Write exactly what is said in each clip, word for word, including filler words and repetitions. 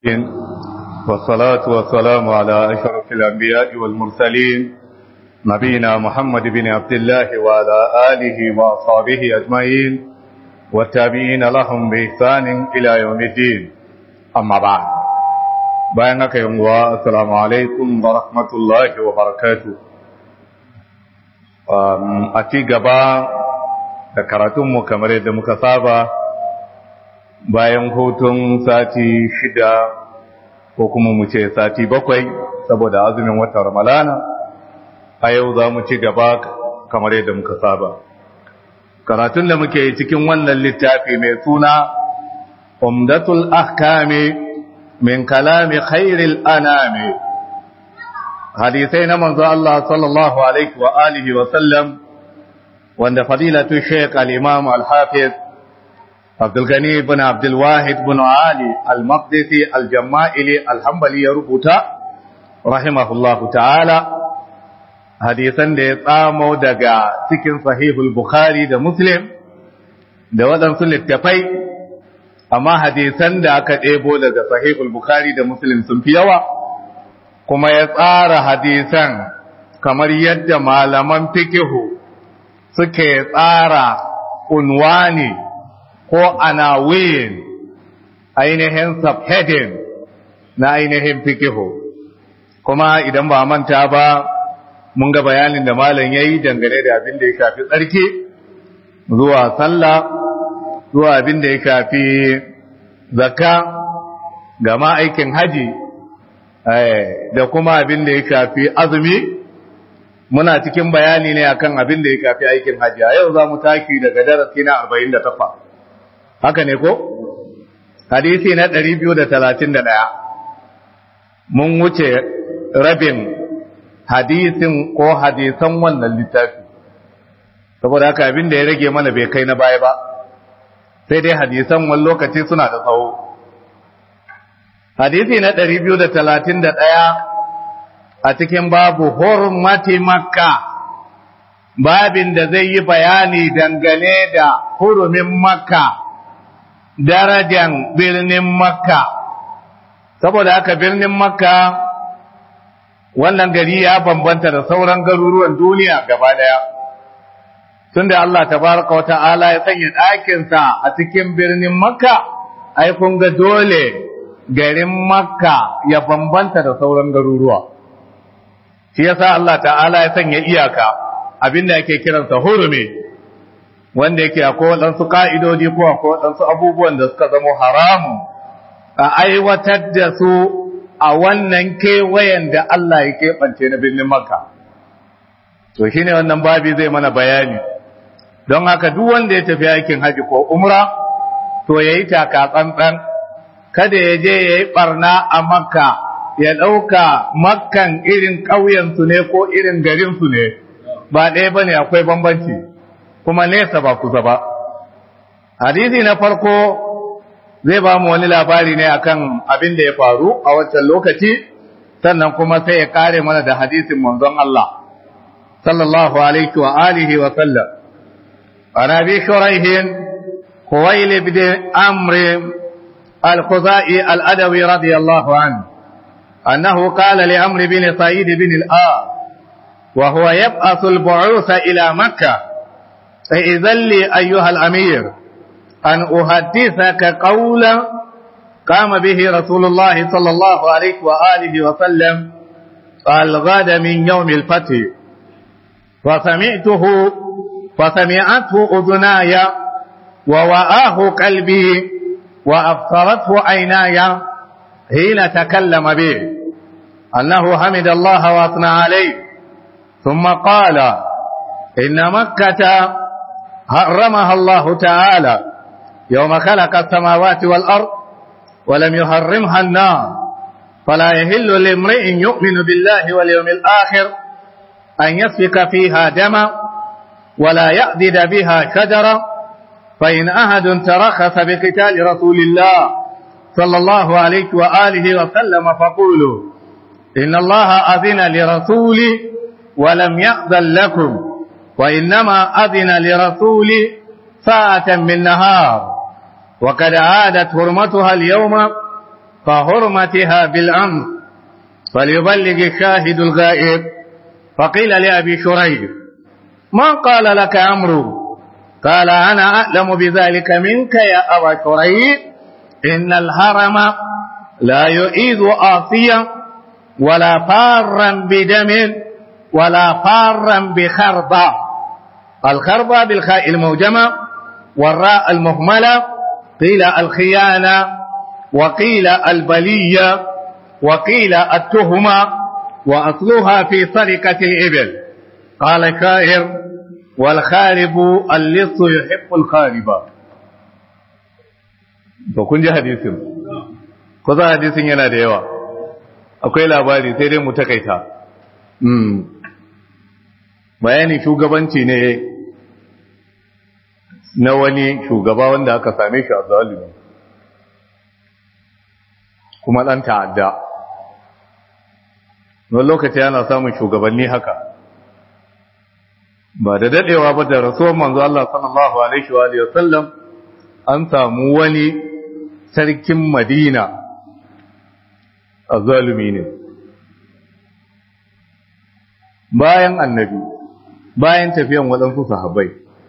والصلاة والسلام على أشرف الأنبياء والمرسلين نبينا محمد بن عبد الله وعلى آله وأصحابه أجمعين والتابعين لهم بإحسان إلى يوم الدين أما بعد بينك يوم السلام عليكم ورحمة الله وبركاته أتي قبا ذكرتم كمرة مكسابة bayan hutun sati shida ko kuma mu ce sati bakwai saboda azumin watan Ramadana a yau za mu ci gaba kamar yadda muka saba karatun da muke cikin wannan littafi mai suna Umdatul Ahkami min kalami khairil anami hadisai na manzo Allah sallallahu alaihi wa alihi wa sallam wanda fadilatu Sheikh al-Imam al-Hafiz عبد الغني بن عبد الواحد بن علي المقدسي الجمائلي الحنبلي يربطا رحمه الله تعالى حديثا da ya tsamo daga cikin sahihul bukhari da muslim da wadansu littafai amma hadisan da aka ɗebo daga sahihul bukhari da muslim sun fi yawa kuma ya tsara hadisan kamar yadda malaman fikihu suke tsara unwani ko anawin ainihin subheading na ainihin fikihu kuma idan ba manta ba mun ga bayanin da malam yayi dangane da abin da ya shafi tsarki zuwa sallah zuwa abin da ya shafi zakka ga ma aikin haji da kuma abin da ya shafi azumi muna cikin bayani ne akan abin da ya shafi aikin haji a yau za mu taki daga darasi na arba'in da takwas haka ne ko hadisi na ɗari biyu da talatin da ɗaya mun wuce rabin hadisin ko hadisan wannan littafi saboda haka abin da ya rage mana bai kai na baya ba sai dai hadisan wani lokaci suna da tsawo hadisi na ɗari biyu da talatin da ɗaya a cikin babu hurmati makka babin da zai yi bayani dangane da hurumin makka darajan birnin makka saboda haka birnin makka wannan gari ya bambanta da sauran garuruwan duniya gaba daya tunda Allah tabaraka wa ta'ala ya sanya ɗakinsa a cikin birnin makka ai kun ga dole garin makka ya bambanta da sauran garuruwa shi yasa Allah ta'ala ya sanya iyaka abinda yake kiransa hurumi wanda yake akwai waɗansu ƙa'idodi ko akwai waɗansu abubuwan da suka zama haramu a aiwatar da su a wannan kewayen da Allah ya keɓance na birnin Makka. To shi ne wannan babi zai mana bayani, don haka duk wanda ya tafi aikin haji ko umra, to ya yi taka tsantsan, kada ya je ya yi ɓarna a Makka, ya ɗauka Makkan irin ƙauyensu ne ko irin garinsu ne, ba ɗaya ba ne akwai bambanci. kuma nesa ba kusa ba hadisi na farko zai ba mu wani labari ne akan abin da ya faru a wancan lokaci sannan kuma sai ya kare mana da hadisin manzon Allah sallallahu alaihi wa alihi wa sallam ana bi shuraihin huwail ibn amr al-khuzai al-adawi radiyallahu anhu annahu qala li amr bin sa'id bin al-as wa huwa yab'athu al-bu'uth ila makkah فإذن لي أيها الأمير أن أحدثك قولا قام به رسول الله صلى الله عليه وآله وسلم الغد من يوم الفتح فسمعته فسمعته أذناي ووآه قلبي وأبصرته عيناي حين تكلم به أنه حمد الله وأثنى عليه ثم قال إن مكة حرمها الله تعالى يوم خلق السماوات والأرض ولم يحرمها النار فلا يهل لامرئ يؤمن بالله واليوم الآخر أن يسفك فيها دما ولا يأذد بها شجرا فإن أحد ترخص بقتال رسول الله صلى الله عليه وآله وسلم فقولوا إن الله أذن لرسولي ولم يأذن لكم وإنما أذن لرسولي ساعة من نهار وقد عادت حرمتها اليوم كحرمتها بالأمر فليبلغ الشاهد الغائب. فقيل لأبي شريح ما قال لك عمرو؟ قال أنا أعلم بذلك منك يا أبا شريح، إن الحرم لا يؤيد آصيا ولا فارا بدم ولا فارا بخربة. الخربة بالخاء الموجمة والراء المهملة، قيل الخيانة وقيل البلية وقيل التهمة، وأصلها في سرقة الإبل. قال الشاعر والخارب اللص يحب الخارب. to kun ji hadisin ko za hadisin yana da yawa, akwai labari sai dai mu takaita. mm bayani shugabanci ne na wani shugaba wanda aka same shi a zalimi kuma dan ta'adda. wani lokaci yana samun shugabanni haka, ba da dadewa ba da rasuwar manzo Allah sallallahu alaihi wa alihi wasallam an samu wani sarkin Madina azzalumi ne bayan annabi, bayan tafiyan waɗansu sahabbai.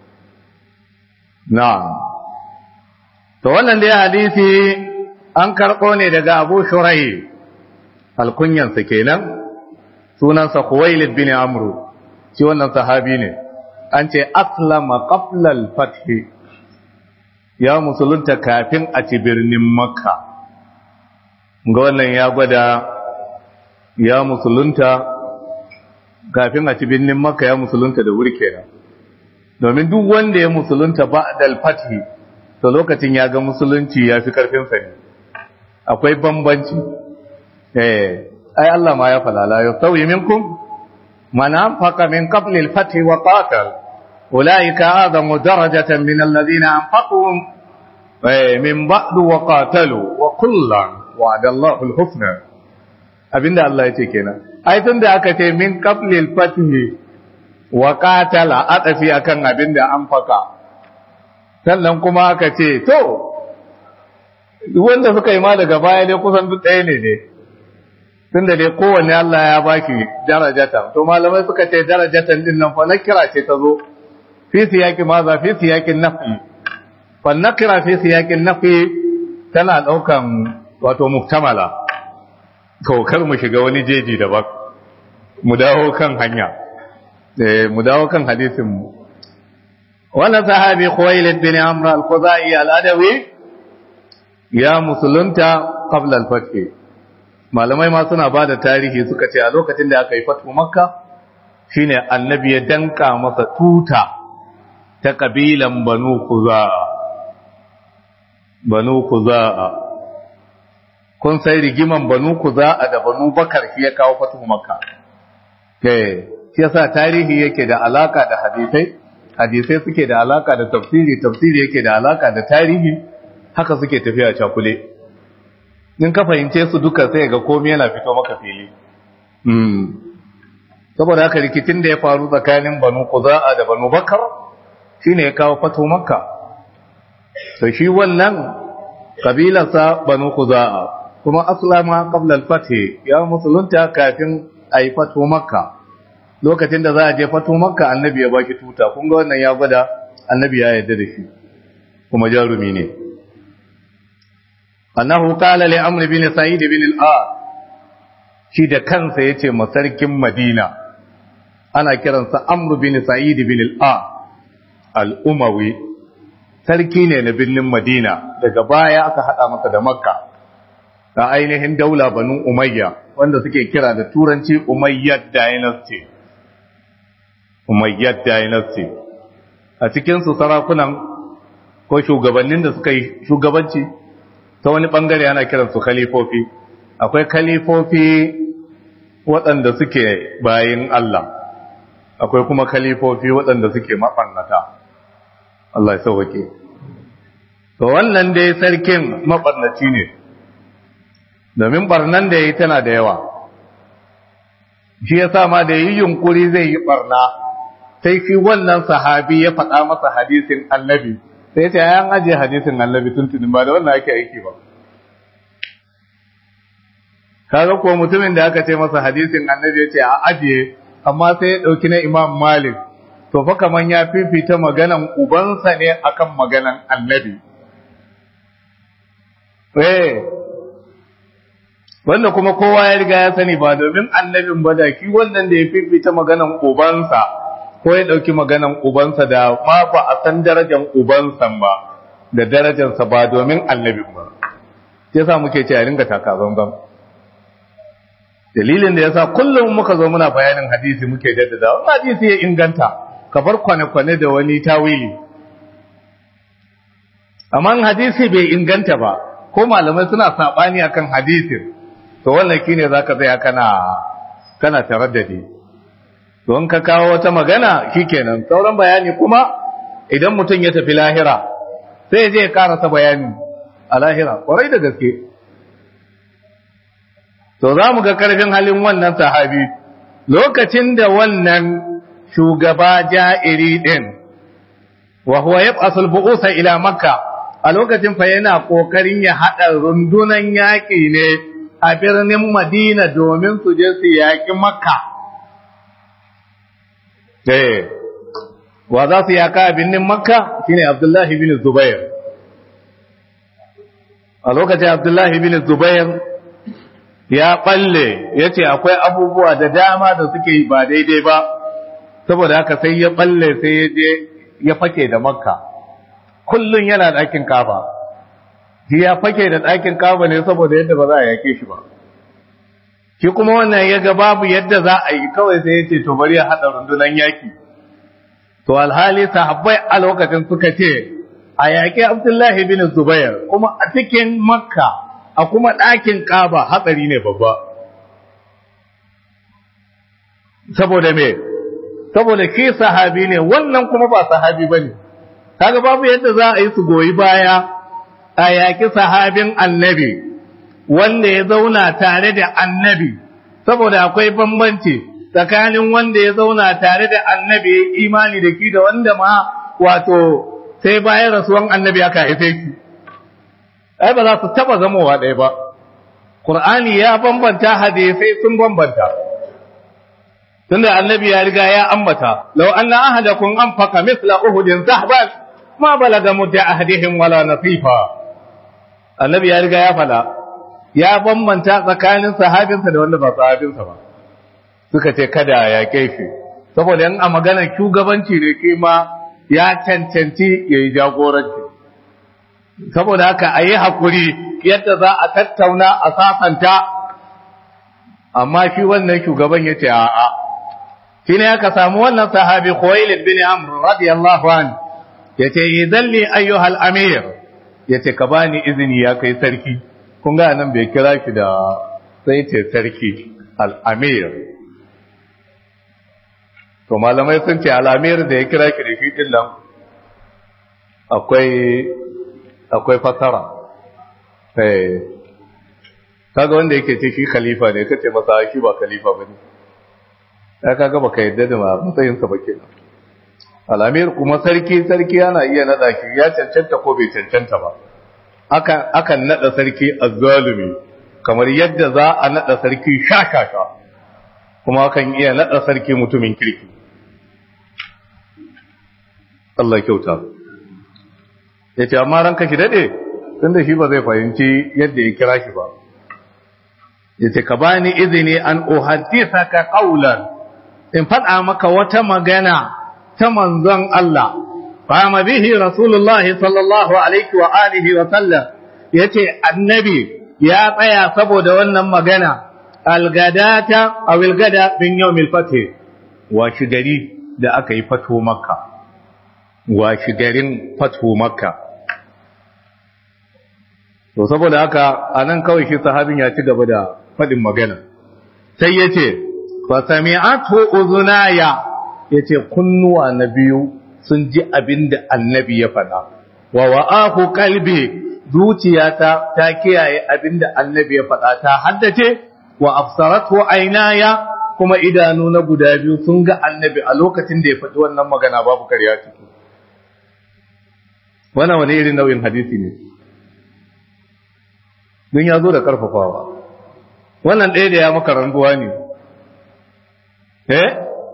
na'am to wannan dai hadisi an karɓo ne daga Abu Shuraih, alkunyansa kenan, sunansa Khuwailid bin Amru, shi wannan sahabi ne. an ce aslama qabla al-fath, ya musulunta kafin a ci birnin Makka. ga wannan ya gwada ya musulunta kafin a ci birnin Makka, ya musulunta da wuri kenan, domin duk wanda ya musulunta ba'da al-fath to lokacin ya ga musulunci ya fi karfin sa ne, akwai bambanci. eh ai Allah ma ya falala ya sauyi minkum man anfaqa min qabli al-fath wa qatal ulaika a'zamu darajatan min alladhina anfaqu min ba'd wa qatalu wa kullan wa'ada Allahu al-husna. abinda Allah ya ce kenan, ai tunda aka ce min qabli al-fath wa qatala atafi akan abinda anfaqa, sannan kuma aka ce to wanda suka yi ma daga baya dai kusan duk ɗaya ne ne, tunda dai kowanne Allah ya baki darajatan. to malamai suka ce darajatan din nan fa nakira ce ta zo fi siyaqi ma za fi siyaqin nafi, fa nakira fi siyaqin nafi tana daukan wato muhtamala. to kar mu shiga wani jeji daban, mu dawo kan hanya, eh mu dawo kan hadisin mu. wala sahabi Khuwailid bin Amr al-Khuzai al-Adawi ya musulunta qabla al-fath. malamai ma suna bada tarihi, suka ce a lokacin da aka yi fatu Makka shine annabi ya danka masa tuta ta kabilan Banu Khuza'a. Banu Khuza'a kun sai rigiman Banu Khuza'a da Banu Bakar shi ya kawo fatu Makka. eh shi yasa tarihi yake da alaka da hadisai, hadisai suke da alaka da tafsiri, tafsiri yake da alaka da tarihi, haka suke tafiya cakule. in ka fahimce su duka sai ga komai yana fito maka fili. mm saboda haka rikicin da ya faru tsakanin Banu Quza'a da Banu Bakar shine ya kawo fatu Makka. to shi wannan kabilarsa Banu Quza'a kuma aslama qabla al-fath, ya musulunta kafin ayi fatu Makka. lokacin da za a je fatu Makka annabi ya baki tuta, kun ga wannan ya gwada annabi ya yarda da shi kuma jarumi ne. annahu qala li Amr bin Sa'id bin al-As, shi da kansa yace masarkin Madina, ana kiransa Amr bin Sa'id bin al-As al-Umawi, sarki ne na birnin Madina, daga baya aka hada masa da Makka da ainihin daula Banu Umayya, wanda suke kira da turanci Umayyad dynasty. Umayyad dynasty a cikin su sarakunan ko shugabannin da suka yi shugabanci ta wani bangare ana kiran su khalifofi. akwai khalifofi waɗanda suke bayin Allah, akwai kuma khalifofi waɗanda suke mabannata. Allah ya sauke. to wannan dai sarkin mabarnaci ne, domin barnan da yayi tana da yawa. shi yasa ma da yi yunkuri zai yi barna, sai shi wannan sahabi ya faɗa masa hadisin annabi, sai ce ayan aje hadisin annabi tuntunin ba da wannan ake aiki ba. kaga ko mutumin da aka ce masa hadisin annabi ya ce a ajiye amma sai ya dauki na Imam Malik to fa kaman ya fifita maganan ubansa ne akan maganan annabi eh wanda kuma kowa ya riga ya sani ba domin annabin ba da ki wannan da ya fifita maganan ubansa ko ya dauki maganan ubansa da ma ba a san darajar ubansa ba da darajarsa ba domin annabin ba yasa muke ce a ringa taka zanzan dalilin da yasa kullum muka zo muna bayanin hadisi muke jaddada wannan hadisi ya inganta ka bar kwane-kwane da wani tawili amma hadisi bai inganta ba ko malamai suna sabani akan hadisin to wannan kine zaka tsaya kana kana taraddadi to in ka kawo wata magana shikenan sauran bayani kuma idan mutum ya tafi lahira sai je ya karasa bayani a lahira kwarai da gaske to za mu ga karfin halin wannan sahabi lokacin da wannan shugaba ja'iri din wa huwa yab'asul bu'usa ila makka a lokacin fa yana kokarin ya hada rundunan yaki ne a birnin Madina domin su je su yaki makka eh wa za su yaka a birnin makka shine Abdullahi bin Zubair a lokacin Abdullahi bin Zubair ya balle yace akwai abubuwa da dama da suke yi ba daidai ba saboda haka sai ya balle sai ya je ya fake da makka kullun yana ɗakin kafa shi ya fake da ɗakin kafa ne saboda yadda ba za a yake shi ba shi kuma wannan ya ga babu yadda za a yi kawai sai ya ce to bari ya haɗa rundunan yaki to alhali sahabbai a lokacin suka ce a yaƙi Abdullahi bin Zubair kuma a cikin makka a kuma ɗakin ƙaba hatsari ne babba saboda me saboda ke sahabi ne wannan kuma ba sahabi bane kaga babu yadda za a yi su goyi baya a yaƙi sahabin annabi wanda ya zauna tare da annabi saboda akwai bambanci tsakanin wanda ya zauna tare da annabi ya imani da ki da wanda ma wato sai bayan rasuwan annabi aka haife ki ai ba za su taba zamowa ɗaya ba Qur'ani ya bambanta hadisai sun bambanta tunda annabi ya riga ya ambata law anna ahadakum anfaqa mithla uhudin zahban ma balaga mudda ahadihim wala nasifa annabi ya riga ya fada ya bambanta tsakanin sahabinsa da wanda ba sahabinsa ba suka ce kada ya kaifi saboda in a maganar shugabanci ne kima ya cancanci yayi jagoranci saboda haka a yi haƙuri yadda za a tattauna a safanta amma shi wannan shugaban ya ce a'a shi ne aka samu wannan sahabi Khuwailid bin Amr radiyallahu an ya ce idan li ayyuhal amir ya ce ka bani izini ya kai sarki kun ga nan bai kira shi da sai ce sarki al-amir to malamai sun ce al-amir da ya kira shi da shi din nan akwai akwai fasara eh kaga wanda yake ce shi khalifa ne kace masa shi ba khalifa bane ya kaga baka yadda da matsayin sa ba kenan al-amir kuma sarki sarki yana iya nada shi ya cancanta ko bai cancanta ba akan akan nada sarki azzalimi kamar yadda za a nada sarki shakaka kuma akan iya nada sarki mutumin kirki Allah kyauta ya ce amma ranka ki daɗe tunda shi ba zai fahimci yadda ya kira shi ba ya ce ka bani izini an uhaddisa ka qaulan in faɗa maka wata magana ta manzon Allah fama bihi rasulullahi sallallahu alaihi wa alihi wa sallam yace annabi ya tsaya saboda wannan magana algadata aw algada bin yawmil fath wa shigari da aka yi fato makka wa shigarin fato makka to saboda haka anan kawai shi sahabin ya ci gaba da fadin magana sai yace fa sami'atu uzunaya yace kunnuwa na biyu sun ji abinda annabi ya faɗa wa wa'ahu qalbi zuciyata ta kiyaye abinda annabi ya faɗa ta haddace wa absaratu aynaya kuma idanu na guda biyu sun ga annabi a lokacin da ya faɗi wannan magana babu ƙarya ciki wannan wani irin nau'in hadisi ne don ya zo da karfafawa wannan ɗaya da ya maka rantsuwa ne eh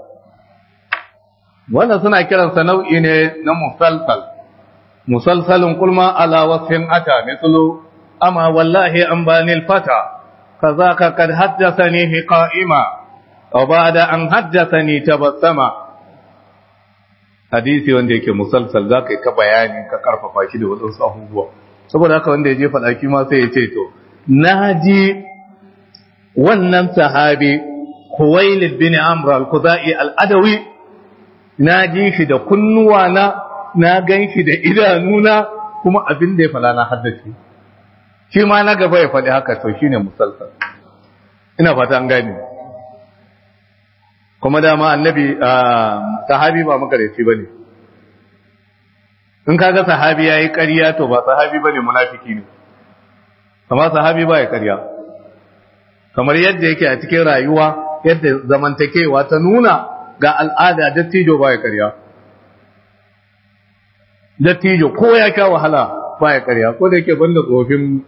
wannan suna kiransa nau'i ne na musalsal musalsalun kulma ala wasfin ata mislu amma wallahi an bani alfata kazaka kad haddathani qa'ima wa ba'da an haddathani tabassama hadisi wanda yake musalsal zaka yi ka bayani ka karfafa shi da wadansu abubuwa saboda haka wanda yaje fada ki ma sai ya ce to naji wannan sahabi Khuwailid bin Amr al-Khuzai al-Adawi naji shi da kunnuwa na na ganshi da idanuna kuma abin da ya fada na haddace shi ma na gaba ya fadi haka to shine musalsal ina fata an gane kuma dama annabi sahabi ba makareci bane in kaga sahabi yayi ƙarya to ba sahabi bane munafiki ne amma sahabi ba ya ƙarya kamar yadda yake a cikin rayuwa yadda zamantakewa ta nuna ga al'ada dattijo ba ya ƙarya dattijo ko ya sha wahala ba ya ƙarya ko da yake banda tsofin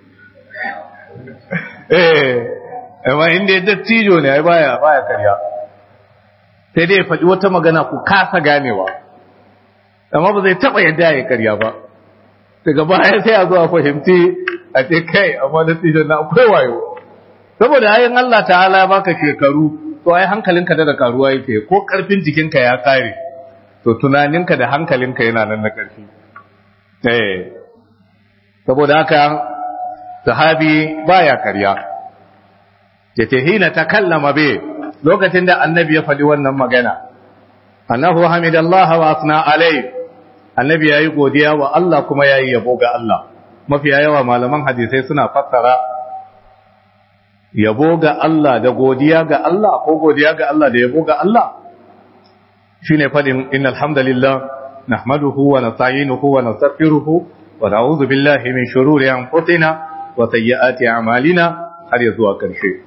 eh amma inda dattijo ne ai baya baya ƙarya sai dai faɗi wata magana ku kasa ganewa amma ba zai taɓa yadda ya karya ba daga baya sai a zo a fahimci a ce kai amma da tijan na akwai wayo saboda ayin Allah ta'ala baka shekaru to ai hankalinka da karuwa yake ko karfin jikinka ya kare to tunaninka da hankalinka yana nan na karfi eh saboda haka sahabi baya karya yace hina takallama bi lokacin da annabi ya faɗi wannan magana annahu hamidallahi wa asna alai annabi yayi godiya wa Allah kuma yayi yabo ga Allah mafiya yawa malaman hadisai suna fassara yabo ga Allah da godiya ga Allah ko godiya ga Allah da yabo ga Allah shine fadin innal hamdalillah nahmaduhu wa nasta'inuhu wa nastaghfiruhu wa na'udhu billahi min shururi anfusina wa sayyiati a'malina har ya zuwa karshe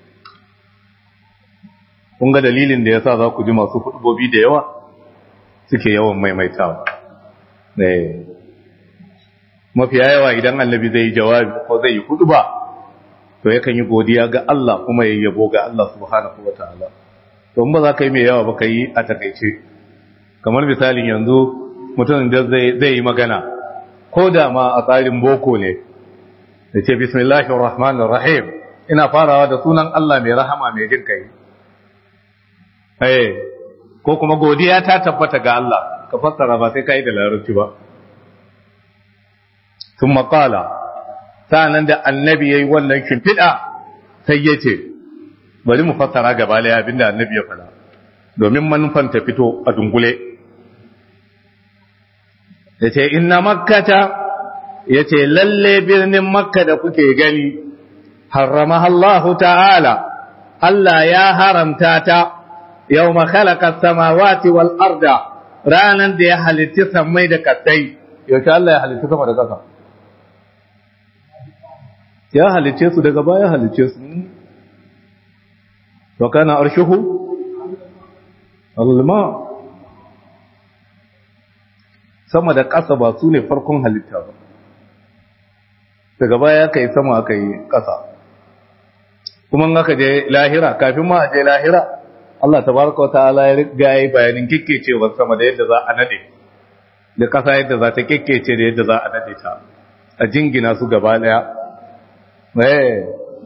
kun ga dalilin da yasa za ku ji masu hudubobi da yawa suke yawan maimaitawa eh mafiya yawa idan annabi zai yi jawabi ko zai yi huduba to yakan yi godiya ga Allah kuma ya yabo ga Allah subhanahu wataala to in ba za ka yi mai yawa ba ka yi a takaice kamar misalin yanzu mutum da zai zai yi magana ko da ma a tsarin boko ne da ce bismillahir rahmanir rahim ina farawa da sunan Allah mai rahama mai jin kai eh ko kuma godiya ta tabbata ga Allah ka fassara ba sai kai da larabci ba thumma qala sanan da annabi yayi wannan shimfida sai yace bari mu fassara gaba da abinda annabi ya faɗa domin manufan ta fito a dungule yace inna makkata yace lalle birnin makka da kuke gani harramaha Allah ta'ala Allah ya haramta ta yawma khalaqa samawati wal arda ranan da ya halitta samai da kasai yaushe Allah ya halitta sama da kasa ya halice su daga baya halice su wa kana arshuhu alma sama da kasa ba su ne farkon halitta ba daga baya kai sama aka yi kasa kuma in aka je lahira kafin ma a je lahira Allah tabaraka wa ta'ala ya riga yi bayanin kikkecewar sama da yadda za a nade da kasa yadda za ta kikkece da yadda za a nade ta a jingina su gaba daya eh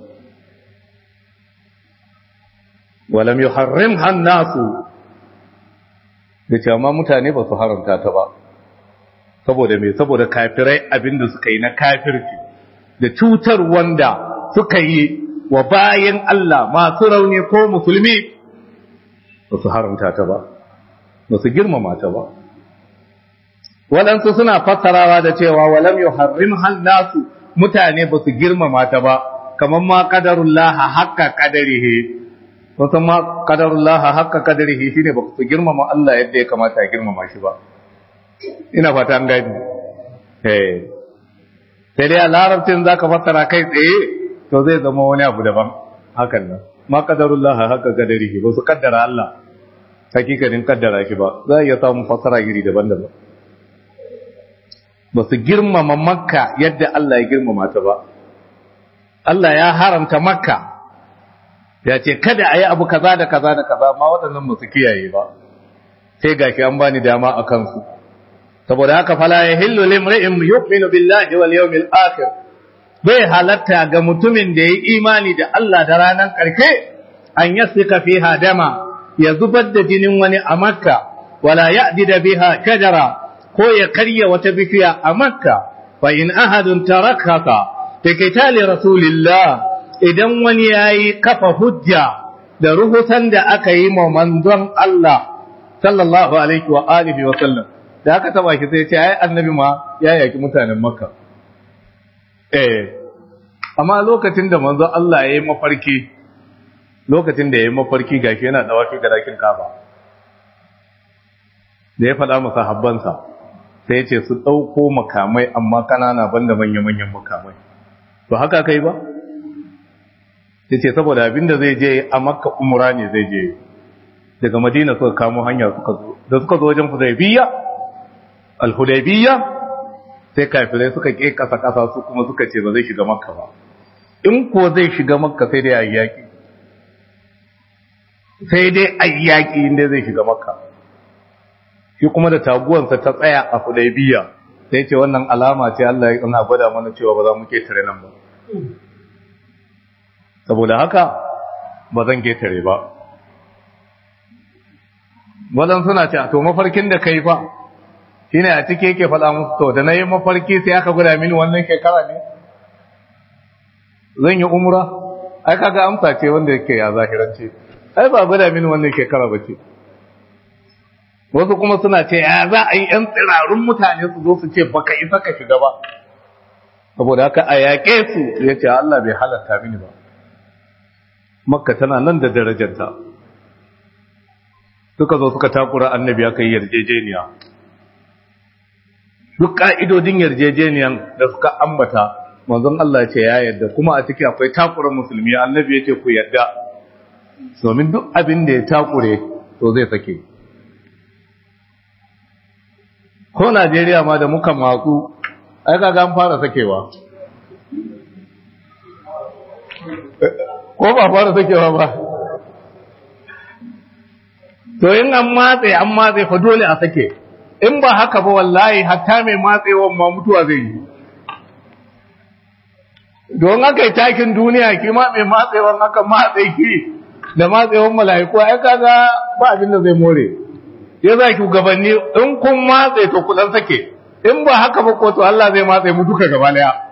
walam yuharrimha an-nasu dace amma mutane ba su haramta ta ba saboda me saboda kafirai abinda suka yi na kafirci da cutar wanda suka yi wa bayin Allah masu rauni ko musulmi ba su haramta ta ba ba su girmama ta ba waɗansu suna fassarawa da cewa walam yuharrimha an-nasu mutane ba su girmama ta ba kamar ma qadarullah haqqa qadarihi wasan ma qadarullah haqqa qadarihi shine ba su girmama Allah yadda ya kamata ya girmama shi ba ina fata an gani eh sai dai a larabcin zaka fassara kai tsaye to zai zama wani abu daban hakan nan ma qadarullah haqqa qadarihi ba su kaddara Allah hakikanin kaddara shi ba za ya samu fassara iri daban-daban ba su girmama makka yadda Allah ya girmama ta ba Allah ya haramta makka ya ce kada a yi abu kaza da kaza da kaza ma waɗannan ba su kiyaye ba sai gashi an bani dama a kansu saboda haka fala ya hillu limri'in yu'minu billahi wal yawmil akhir bai halatta ga mutumin da yayi imani da Allah da ranar karshe an yasika fiha dama ya zubar da jinin wani a Makka wala ya'dida biha shajara ko ya karya wata bishiya a Makka fa in ahadun tarakaka fi qitali rasulillah idan wani yayi kafa hujja da ruhusan da aka yi ma manzon Allah sallallahu alaihi wa alihi wa sallam da aka taba shi sai ce ai annabi ma ya yaki mutanen Makka eh amma lokacin da manzo Allah ya yi mafarki lokacin da ya yi mafarki gashi yana dawafi ga dakin Kaaba da ya faɗa masa habbansa sai ya ce su ɗauko makamai amma kanana banda manya-manyan makamai to haka kai ba ya ce saboda abinda zai je a Makka umra ne zai je daga Madina suka kamo hanya suka zo da suka zo wajen Hudaybiyya al-Hudaybiyya sai kafirai suka ke kasa kasa su kuma suka ce ba zai shiga Makka ba in ko zai shiga Makka sai dai ayyaki sai dai ayyaki inda zai shiga Makka shi kuma da taguwansa ta tsaya a Hudaybiyya sai ce wannan alama ce Allah yana gwada mana cewa ba za mu ketare nan ba saboda haka ba zan ketare ba wadan suna ce to mafarkin da kai fa shine a cike yake faɗa musu to da nayi mafarki sai aka gwada mini wannan shekara ne zan yi umra ai kaga amsa ce wanda yake ya zahirance ai ba gwada mini wannan shekara bace wasu kuma suna ce ya za a yi yan tsirarun mutane su zo su ce baka isa ka shiga ba saboda haka a yaƙe su ya ce Allah bai halatta mini ba Makka tana nan da darajarta suka zo suka takura annabi aka yi yarjejeniya duk ka'idodin yarjejeniyan da suka ambata manzon Allah ce ya yarda kuma a ciki akwai takura musulmi annabi yace ku yarda domin duk abin da ya takure to zai sake ko Najeriya ma da muka matsu ai kaga an fara sakewa ko ba fara sakewa ba to in an matse an matse fa dole a sake in ba haka ba wallahi hatta mai matsewan ma mutuwa zai yi don haka yi takin duniya ki ma mai matsewan haka matse ki da matsewan mala'iku ai kaga ba abin da zai more ya za ki gabanni in kun matse to ku dan sake in ba haka ba ko to Allah zai matse mu duka gaba daya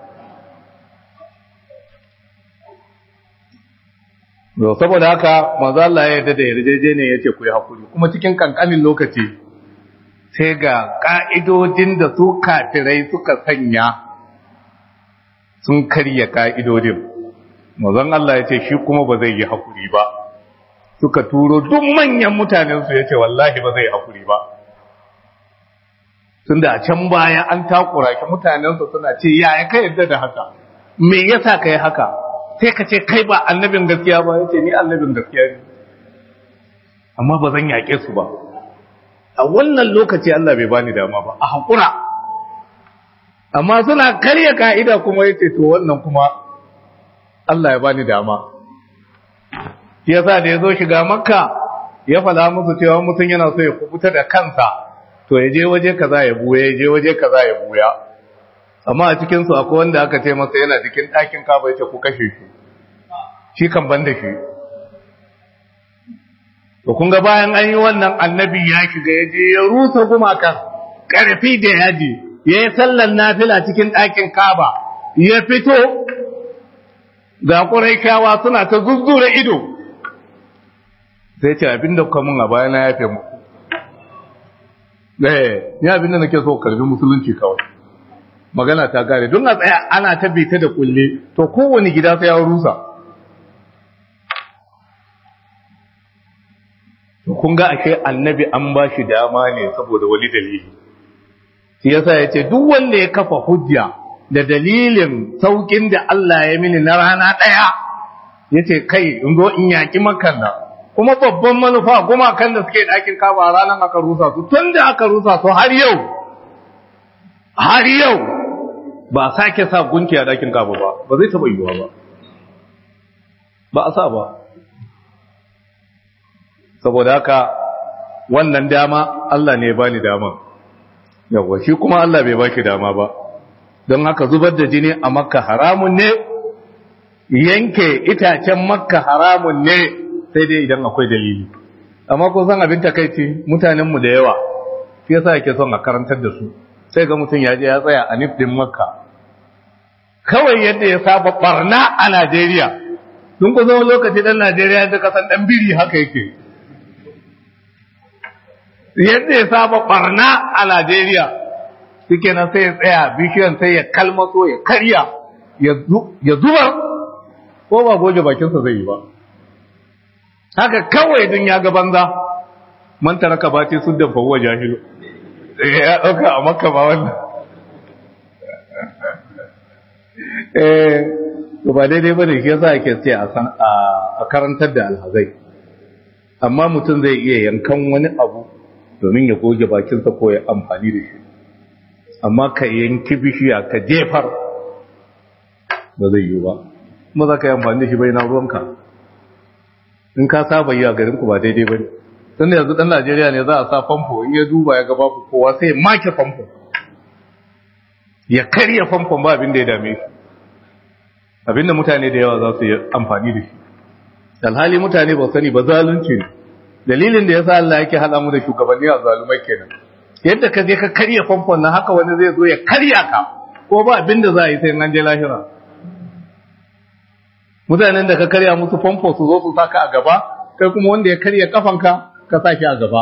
to saboda haka manzo Allah ya yarda da yarjejeniya yace ku yi hakuri kuma cikin kankanin lokaci sai ga ka'idodin da su kafirai suka sanya sun karya ka'idodin manzon Allah yace shi kuma ba zai yi hakuri ba suka turo duk manyan mutanen su yace wallahi ba zai yi hakuri ba tunda a can baya an takura ki mutanen su suna ce yaya kai yarda da haka me yasa kai haka sai ka ce kai ba annabin gaskiya ba yace ni annabin gaskiya ne amma ba zan yake su ba a wannan lokaci Allah bai bani dama ba a hakura amma suna karya ka'ida kuma yace to wannan kuma Allah ya bani dama yasa da yazo shiga Makka ya fada musu cewa mutum yana so ya kubuta da kansa to ya je waje kaza ya buya ya je waje kaza ya buya amma a cikin su akwai wanda aka ce masa yana cikin ɗakin Kaaba yace ku kashe shi shi kan banda shi to kun ga bayan an yi wannan annabi ya shiga ya je ya rusa gumakan karfi da yaji ya yi sallar nafila cikin ɗakin Kaaba ya fito ga Quraishawa suna ta zuzzura ido sai ce abinda kuka mun a bayan na yafe muku eh ni abinda nake so karbi musulunci kawai magana ta gare don a tsaya ana ta bita da kulle to kowane gida sai ya rusa to kun ga ashe annabi an ba shi dama ne saboda wani dalili shi yasa yace duk wanda ya kafa hujja da dalilin saukin da Allah ya mini na rana daya yace kai in zo in yaki makan nan kuma babban manufa kuma kan da suke dakin Kaaba ranan aka rusa su tunda aka rusa su har yau har yau ba sake sa gunki a dakin Kaaba ba ba zai taba yiwa ba ba a sa ba saboda haka wannan dama Allah ne ya bani dama yawa shi kuma Allah bai baki dama ba don haka zubar da jini a makka haramun ne yanke itacen makka haramun ne sai dai idan akwai dalili amma kun san abin takaici mutanenmu da yawa shi yasa yake son a karantar da su sai ga mutum ya je ya tsaya a nifdin makka kawai yadda ya saba barna a Najeriya sun ku zama lokaci dan Najeriya da kasan dan biri haka yake yadda ya saba barna a Najeriya suke nan sai ya tsaya bishiyan sai ya kalmaso ya karya ya zubar ko ba goge bakinsa zai yi ba haka kawai don ya ga banza man taraka bati sun da fahuwa jahilu ya ɗauka a makka ba wannan eh to ba daidai ba ne shi yasa ake ce a karantar da alhazai amma mutum zai iya yankan wani abu domin ya goge bakinsa ko ya amfani da shi amma ka yanki bishiya ka jefar ba zai yi ba kuma za ka yi amfani da shi bai na ruwanka in ka saba yi a garinku ba daidai ba ne tun da yanzu ɗan Najeriya ne za a sa famfo in ya duba ya gaba ku kowa sai ya make famfo ya karya famfon ba abin da ya dame shi abin da mutane da yawa za su yi amfani da shi alhali mutane ba sani ba zalunci ne dalilin da ya sa Allah yake haɗa mu da shugabanni a zalumai kenan yadda ka je ka karya famfon na haka wani zai zo ya karya ka ko ba abin da za a yi sai an je lahira mutanen da ka karya musu famfo su zo su saka a gaba kai kuma wanda ya karya kafanka ka saki a gaba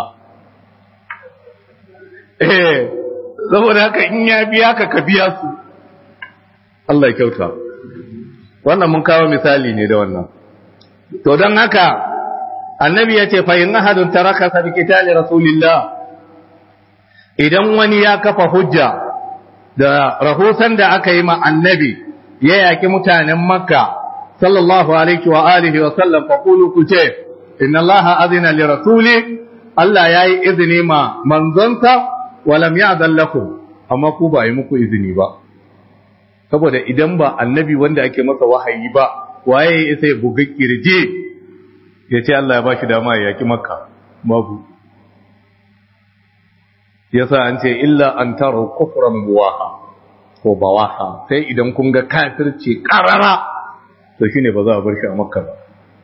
eh saboda haka in ya biya ka ka biya su Allah ya kyauta wannan mun kawo misali ne da wannan to don haka annabi ya ce fa in ahadun taraka sa bi qitali rasulillah idan wani ya kafa hujja da rahusan da aka yi ma annabi ya yaki mutanen makka sallallahu alaihi wa alihi wa sallam fa qulu ku ce inna allaha adina li rasuli Allah yayi izini ma manzonsa wa lam ya'zan lakum amma ku ba yi muku izini ba saboda idan ba annabi wanda ake masa wahayi ba waye sai buga kirje ya ce Allah ya bashi dama ya yaki makka babu yasa an ce illa an tara kufran buwaha ko bawaha sai idan kun ga kafirci karara to shine ba za a bar shi a makka ba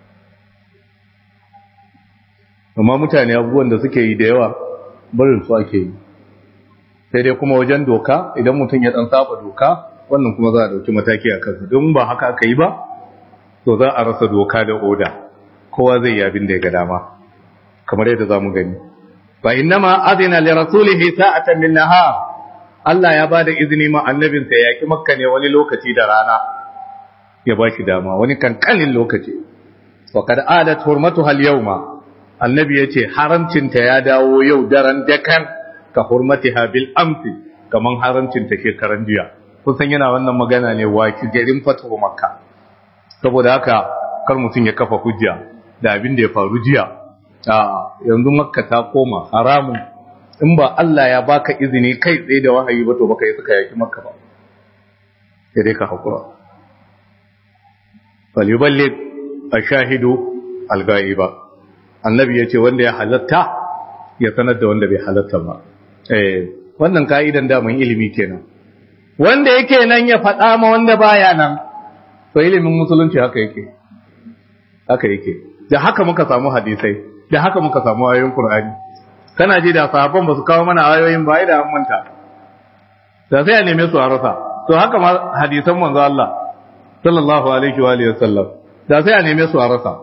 amma mutane abubuwan da suke yi da yawa barin su ake yi sai dai kuma wajen doka idan mutum ya dan saba doka wannan kuma za a dauki mataki a kansa don ba haka aka yi ba to za a rasa doka da oda kowa zai yi abin da ya ga dama kamar yadda za mu gani fa innama adina li rasulihi sa'atan min nahar Allah ya bada izini ma annabinsa ya yaki makka ne wani lokaci da rana ya ba shi dama wani kankanin lokaci wa kad adat hurmatuha al-yawma annabi yace haramcinta ya dawo yau daren dakan ka hurmatiha bil amsi kaman haramcinta shekaran jiya kun san yana wannan magana ne wa ki garin fatuwa makka saboda haka kar mutun ya kafa hujja da abin da ya faru jiya a yanzu makka ta koma haramun in ba Allah ya baka izini kai tsaye da wahayi ba to baka yi suka yaki makka ba sai dai ka hakura falyuballigh ashahidu alghaiba annabi yace wanda ya halatta ya sanar da wanda bai halatta ba eh wannan kaidan da mun ilimi kenan wanda yake nan ya faɗa ma wanda baya nan to ilimin musulunci haka yake haka yake da haka muka samu hadisai da haka muka samu ayoyin qur'ani kana ji da sahabban ba su kawo mana ayoyin ba da an manta da sai a neme su a rasa to haka ma hadisan manzo Allah sallallahu alaihi wa alihi wasallam da sai a neme su a rasa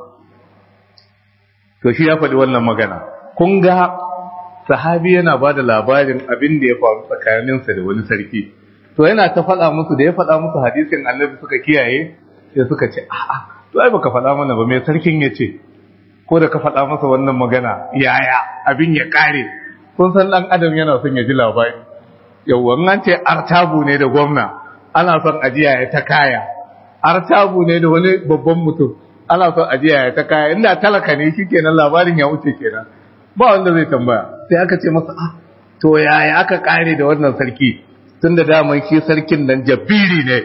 to shi ya faɗi wannan magana kun ga sahabi yana ba da labarin abin da ya faru tsakaninsa da wani sarki to yana ta faɗa musu da ya faɗa musu hadisin annabi suka kiyaye sai suka ce a'a to ai baka faɗa mana ba mai sarkin ya ce ko da ka faɗa masa wannan magana yaya abin ya kare kun san dan adam yana son ya ji labari yawwa an ce artabu ne da gwamna ana son ajiya ya ta kaya artabu ne da wani babban mutum ana son ajiya ya ta kaya inda talaka ne shikenan labarin ya wuce kenan ba wanda zai tambaya sai aka ce masa ah to yaya aka kare da wannan sarki tunda daman shi sarkin nan jabiri ne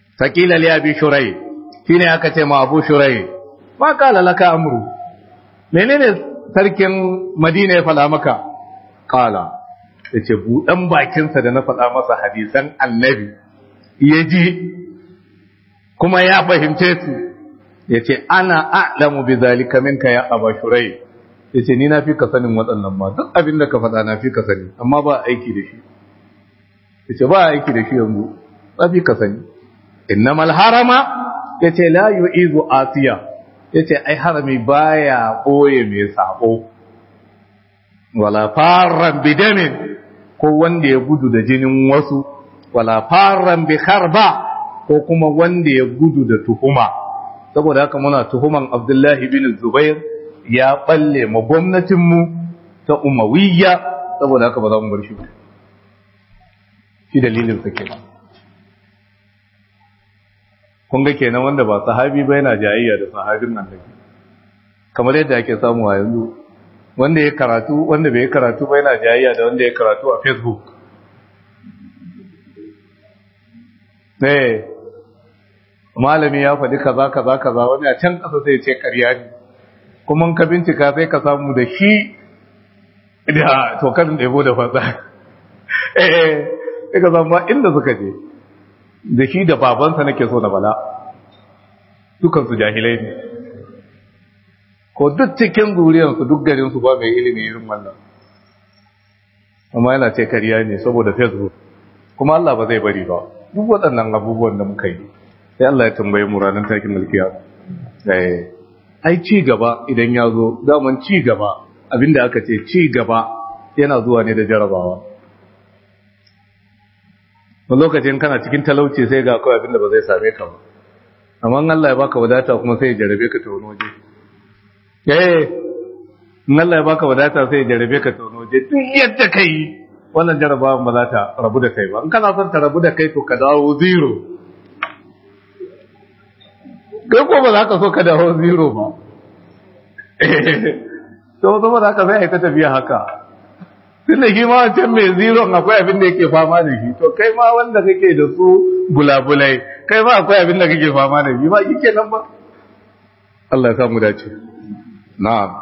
sakila li abi shurai shine aka ce ma abu shurai ma kala laka amru menene sarkin Madina ya faɗa maka qala yace budan bakinsa da na faɗa masa hadisan annabi ya ji kuma ya fahimce su yace ana a'lamu bi zalika minka ya aba shurai yace ni na fi ka sanin waɗannan ma duk abin da ka faɗa na fi ka sani amma ba aiki da shi yace ba aiki da shi yanzu ba fi ka sani innamal harama yace la yu'izu asiya yace ai harami baya boye mai sabo wala farran bidamin ko wanda ya gudu da jinin wasu wala farran bi kharba ko kuma wanda ya gudu da tuhuma saboda haka muna tuhuman Abdullahi bin Zubair ya balle ma gwamnatin mu ta Umayya saboda haka ba za mu bar shi ba shi dalilin sa kenan kun ga kenan wanda ba sahabi ba yana jayayya da sahabin annabi kamar yadda ake samu a yanzu wanda ya karatu wanda bai karatu ba yana jayayya da wanda ya karatu a Facebook eh malami ya faɗi kaza kaza kaza wani a can ƙasa sai ya ce ƙarya ne kuma ka bincika sai ka samu da shi da tokarin da yabo da fasa eh sai ka samu inda suka je da shi da babansa nake so na bala dukansu jahilai ne ko duk cikin zuriyarsu duk garinsu ba mai ilimi irin wannan amma yana ce kariya ne saboda Facebook kuma Allah ba zai bari ba duk waɗannan abubuwan da muka yi sai Allah ya tambaye mu ranar takin mulkiya eh ai ci gaba idan ya zo daman ci gaba abinda aka ce ci gaba yana zuwa ne da jarabawa wani lokacin kana cikin talauci sai ga kawai abinda ba zai same ka ba amma Allah ya baka wadata kuma sai ya jarabe ka ta wani waje eh in Allah ya baka wadata sai ya jarabe ka ta wani waje duk yadda kai wannan jarabawan ba za ta rabu da kai ba in kana son ta rabu da kai to ka dawo zero kai ko ba za ka so ka dawo zero ba to zama za ka sai ta tafiya haka tunda shi ma wancan mai zero akwai abin da yake fama da shi to kai ma wanda kake da su bulabulai kai ma akwai abin da kake fama da shi ba shi kenan ba Allah ya samu dace na'am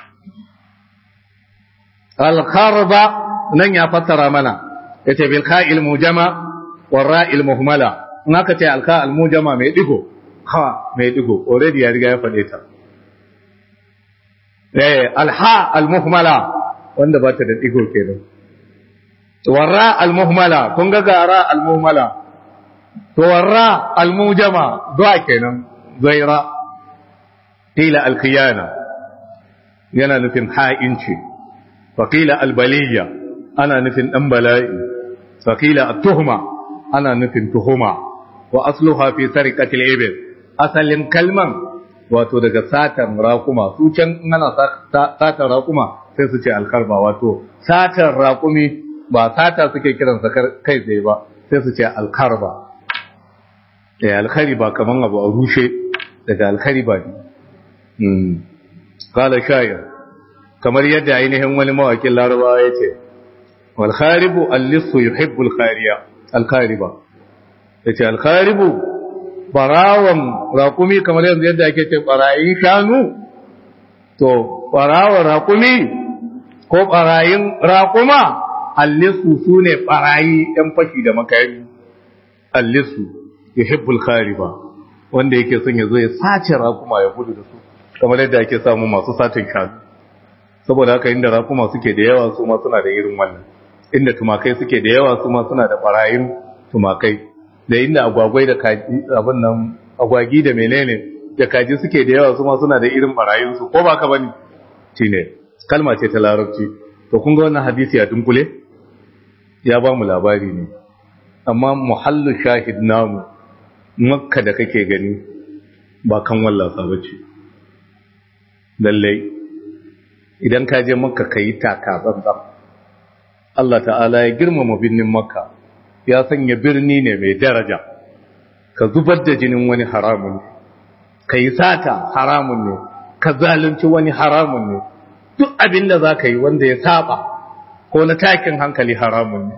al-kharba nan ya fassara mana yace bil kha'il mujama war ra'il muhmala in aka ce al kha'il mujama mai digo ha mai digo already ya riga ya fade ta eh al ha al muhmala wanda ba ta da digo kenan warra al muhmala kun ga gara al muhmala to warra al mujama zuwa kenan zaira qila al khiyana yana nufin ha'inci fa qila al baliya ana nufin dan bala'i fa qila at tuhma ana nufin tuhuma wa asluha fi sarqati al ibil asalin kalman wato daga satan raquma su can ana satan raquma sai su ce al karba wato satan raqumi ba sata suke kiransa kai tsaye ba sai su ce al karba eh alkhariba kaman abu a rushe daga alkhariba ne hmm qala shayr kamar yadda ainihin wani mawakin larabawa yace wal kharibu al-lissu yuhibbu al-khariya al-khariba yace al-kharibu barawan raqumi kamar yadda ake ce barayin shanu to barawan raqumi ko barayin raquma al-lissu sune barayi ɗan fashi da makari al-lissu yuhibbul khariba wanda yake son ya zo ya sace rakuma ya gudu da su kamar yadda ake samu masu satin shanu saboda haka inda rakuma suke da yawa su ma suna da irin wannan inda tumakai suke da yawa su ma suna da barayin tumakai da inda agwagwai da kaji abin nan agwagi da menene da kaji suke da yawa su ma suna da irin barayin su ko ba ka bane shine kalma ce ta larabci to kun ga wannan hadisi a dunkule ya ba mu labari ne amma muhallu shahid namu makka da kake gani ba kan wallasa ba ce lallai idan ka je makka ka yi taka zanzan Allah ta'ala ya girmama birnin makka ya sanya birni ne mai daraja ka zubar da jinin wani haramun ne ka yi sata haramun ne ka zalunci wani haramun ne duk abin da za ka yi wanda ya saba ko na takin hankali haramun ne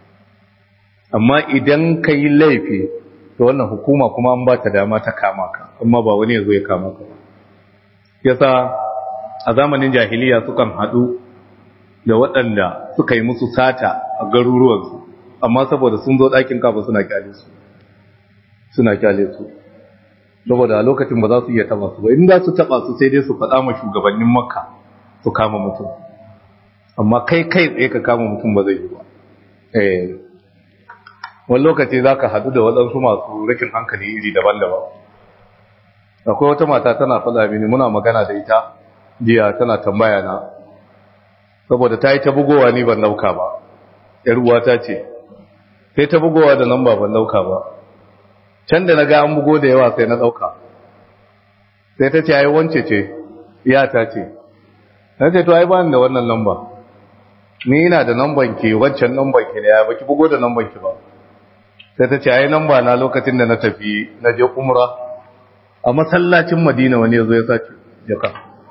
amma idan ka yi laifi to wannan hukuma kuma an ba ta dama ta kama ka amma ba wani ya zo ya kama ka ba yasa a zamanin jahiliya sukan haɗu da waɗanda suka yi musu sata a garuruwansu amma saboda sun zo ɗakin kafa suna kyale su suna kyale su saboda a lokacin ba za su iya taba su ba in za su taba su sai dai su faɗa ma shugabannin makka su kama mutum amma kai kai tsaye ka kama mutum ba zai yi ba eh wani lokaci za ka haɗu da waɗansu masu rashin hankali iri daban-daban akwai wata mata tana faɗa mini muna magana da ita jiya tana tambaya na saboda ta yi ta bugowa ni ban dauka ba yar uwata ce sai ta bugowa da lamba ban dauka ba can da na ga an bugo da yawa sai na dauka sai ta ce ai wance ce iyata ce na ce to ai ba ni da wannan lamba ni ina da lamban ki wancan lamban ki ne ya baki bugo da lamban ki ba sai ta ce ai lamba na lokacin da na tafi na je umra a masallacin Madina wani yazo ya sace jaka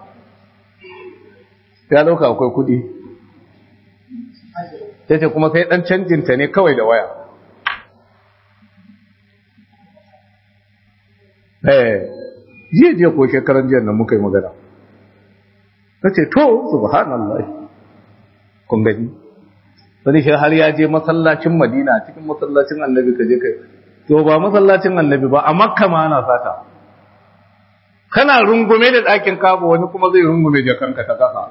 ya dauka akwai kudi sai ce kuma sai dan canjin ta ne kawai da waya eh jiya jiya ko shekaran jiya nan muka yi magana nace to subhanallahi kun gani wani shi har ya je masallacin Madina cikin masallacin Annabi kaje kai to ba masallacin Annabi ba a Makka ma ana sata kana rungume da ɗakin kabo wani kuma zai rungume jakanka ta kasa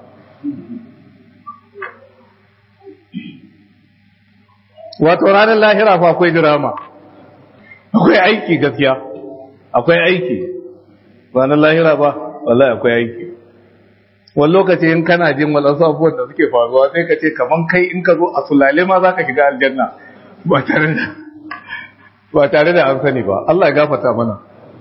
wato ranar lahira fa akwai drama akwai aiki gaskiya akwai aiki ranar lahira ba wallahi akwai aiki wani lokaci in kana jin wadansu abubuwan da suke faruwa sai ka ce kaman kai in ka zo a sulale ma za ka shiga aljanna ba tare da ba tare da an sani ba Allah ya gafarta mana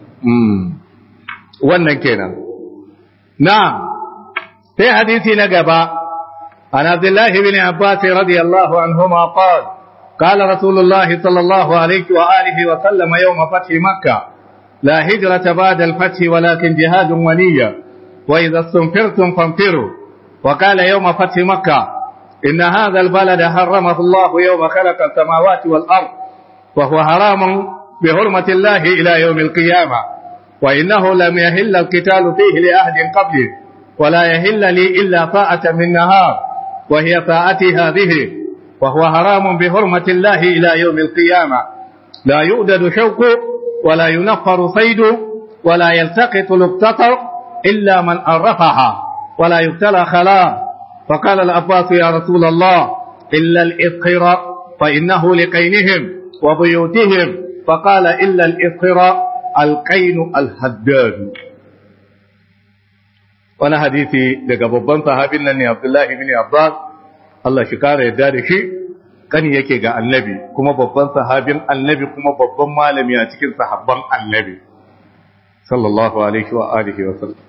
wannan kenan na sai hadisi na gaba an Abdullah ibn Abbas radiyallahu anhuma qala قال رسول الله صلى الله عليه وآله وسلم يوم فتح مكة لا هجرة بعد الفتح ولكن جهاد ونية وإذا استنفرتم فانفروا وقال يوم فتح مكة إن هذا البلد حرمه الله يوم خلق السماوات والأرض وهو حرام بحرمة الله إلى يوم القيامة وإنه لم يهل القتال فيه لأحد قبله ولا يهل لي إلا ساعة من نهار وهي ساعتي هذه وهو حرام بحرمة الله إلى يوم القيامة لا يؤدد شوك ولا ينفر صيد ولا يلتقط لقطة إلا من أرفها ولا يبتلى خلاء فقال العباس يا رسول الله إلا الإذخر فإنه لقينهم وبيوتهم فقال إلا الإذخر القين الحداد وانا حديثي لقبضان صحابنا عبد الله بن عباس Allah shi kare yadda da shi kan yake ga annabi kuma babban sahabin annabi kuma babban malami a cikin sahabban annabi sallallahu alaihi wa alihi wa sallam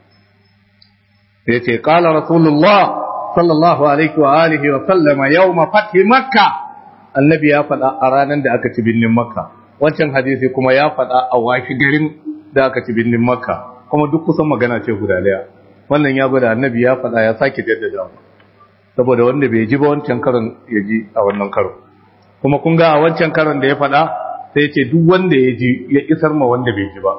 yace qala rasulullah sallallahu alaihi wa alihi wa sallam yawma fathi makka annabi ya faɗa a ranar da aka ci binnin makka wancan hadisi kuma ya faɗa a washi garin da aka ci binnin makka kuma duk kusan magana ce guda daya wannan ya gwada annabi ya faɗa ya sake jaddada saboda wanda bai ji ba wancan karon ya ji a wannan karo kuma kun ga a wancan karon da ya faɗa sai ya ce duk wanda ya ji ya isar ma wanda bai ji ba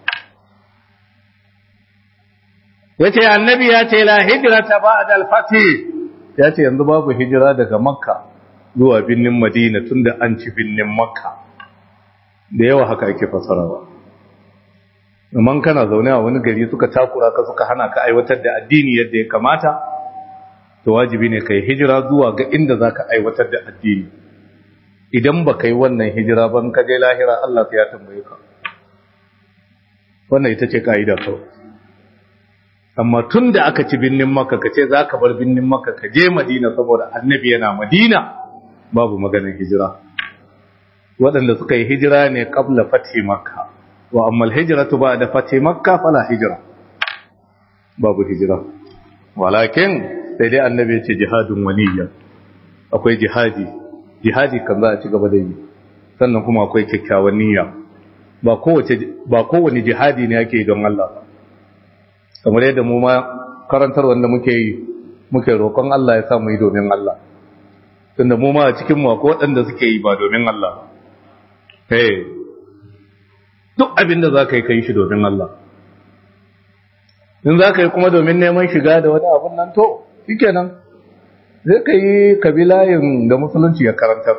ya ce annabi ya ce la hijrata ba'da al-fath ya ce yanzu babu hijira daga makka zuwa binnin madina tunda an ci binnin makka da yawa haka ake fasarawa amma kana zaune a wani gari suka takura ka suka hana ka aiwatar da addini yadda ya kamata to wajibi ne kai hijira zuwa ga inda zaka aiwatar da addini idan ba kai wannan hijira ban ka je lahira Allah sai ya tambaye ka wannan ita ce kaida kawai amma tunda aka ci binnin makka kace zaka bar binnin makka ka je madina saboda annabi yana madina babu maganar hijira waɗanda suka yi hijira ne qabla fathi makka wa amma al-hijratu ba'da fathi makka fala hijra babu hijira walakin sai dai annabi ce jihadun waliya akwai jihadi jihadi kan za a ci gaba da yi sannan kuma akwai kyakkyawan niyya ba kowace ba kowane jihadi ne yake don Allah kamar yadda mu ma karantar wanda muke yi muke roƙon Allah ya sa mu yi domin Allah tunda mu ma a cikin mu akwai waɗanda suke yi ba domin Allah eh duk abin da za ka yi kai shi domin Allah in za ka yi kuma domin neman shiga da wani abun nan to shikenan zai ka yi kabilayin da musulunci ya karantar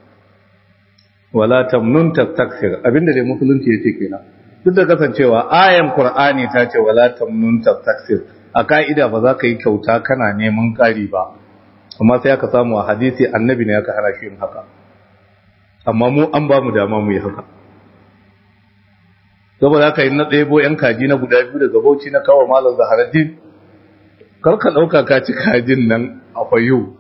wala tamnun tastakthir abinda dai musulunci yace kenan duk da kasancewa ayan qur'ani ta ce wala tamnun tastakthir a ka'ida ba za ka yi kyauta kana neman ƙari ba amma sai aka samu a hadisi annabi ne aka hana shi yin haka amma mu an ba mu dama mu yi haka saboda haka yi na ɗebo yan kaji na guda biyu daga Bauchi na kawo malam Zaharaddin kar ka ɗauka ka ci kajin nan a fayu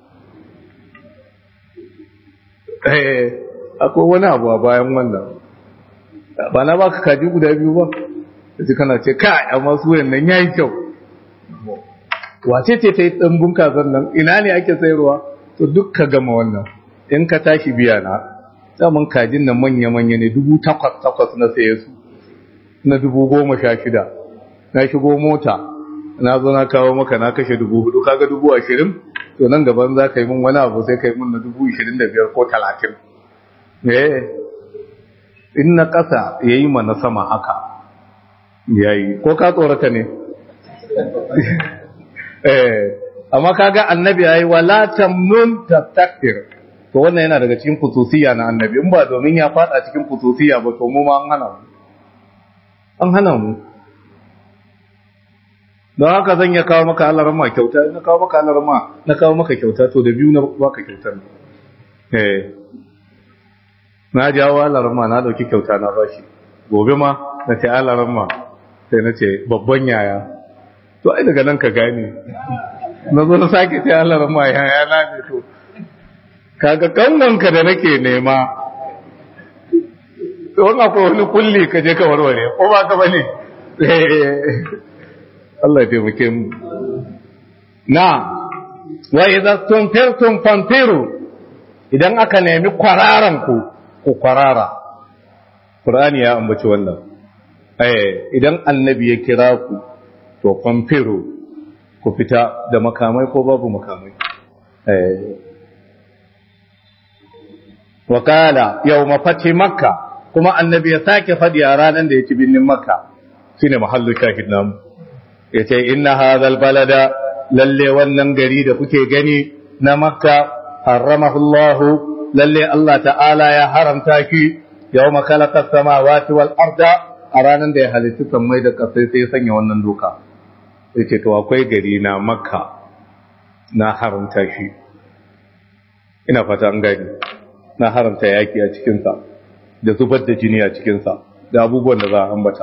eh akwai wani abu a bayan wannan ba na baka kaji guda biyu ba sai kana ce kai amma su wannan yayi kyau wace ce ta yi ɗanbun kazan nan ina ne ake sayarwa to duk ka gama wannan in ka tashi biya na saman kajin nan manya-manya ne dubu takwas takwas na saye su na dubu goma sha shida na shigo mota na zo na kawo maka na kashe dubu hudu kaga dubu ashirin to nan gaban za ka yi min wani abu sai ka yi min na dubu ashirin da biyar ko talatin eh in na ƙasa ya yi mana sama haka ya yi ko ka tsorata ne eh amma kaga annabi yayi wala tamnun tastakbir to wannan yana daga cikin khususiyya na annabi in ba domin ya fada cikin khususiyya ba to mu ma an hana mu an hana mu don haka zan ya kawo maka Allah rama kyauta na kawo maka Allah rama na kawo maka kyauta to da biyu na baka kyautar eh na jawo Allah rama na dauki kyauta na bashi gobe ma na ce Allah rama sai na ce babban yaya to ai daga nan ka gane na zo na sake ce Allah rama yaya na ne to kaga kanwanka da nake nema to wannan akwai wani kulli ka je ka warware ko ba ka bane Allah ya taimake mu na wa idza tunfirtum fanfiru idan aka nemi kwararan ku ku kwarara Qur'ani ya ambaci wannan eh idan annabi ya kira ku to fanfiru ku fita da makamai ko babu makamai eh wakala yawma fati makka kuma annabi ya sake fadi a ranar da ya ci binnin makka shine mahallu shahid namu yace inna hadhal balada lalle wannan gari da kuke gani na makka haramahu Allah lalle Allah ta'ala ya haramta shi yawma khalaqa samawati wal arda a ranar da ya halitta sammai da kasai sai ya sanya wannan doka yace to akwai gari na makka na haramta shi ina fata an gani na haramta yaki a cikinsa da zubar da jini a cikinsa da abubuwan da za a ambata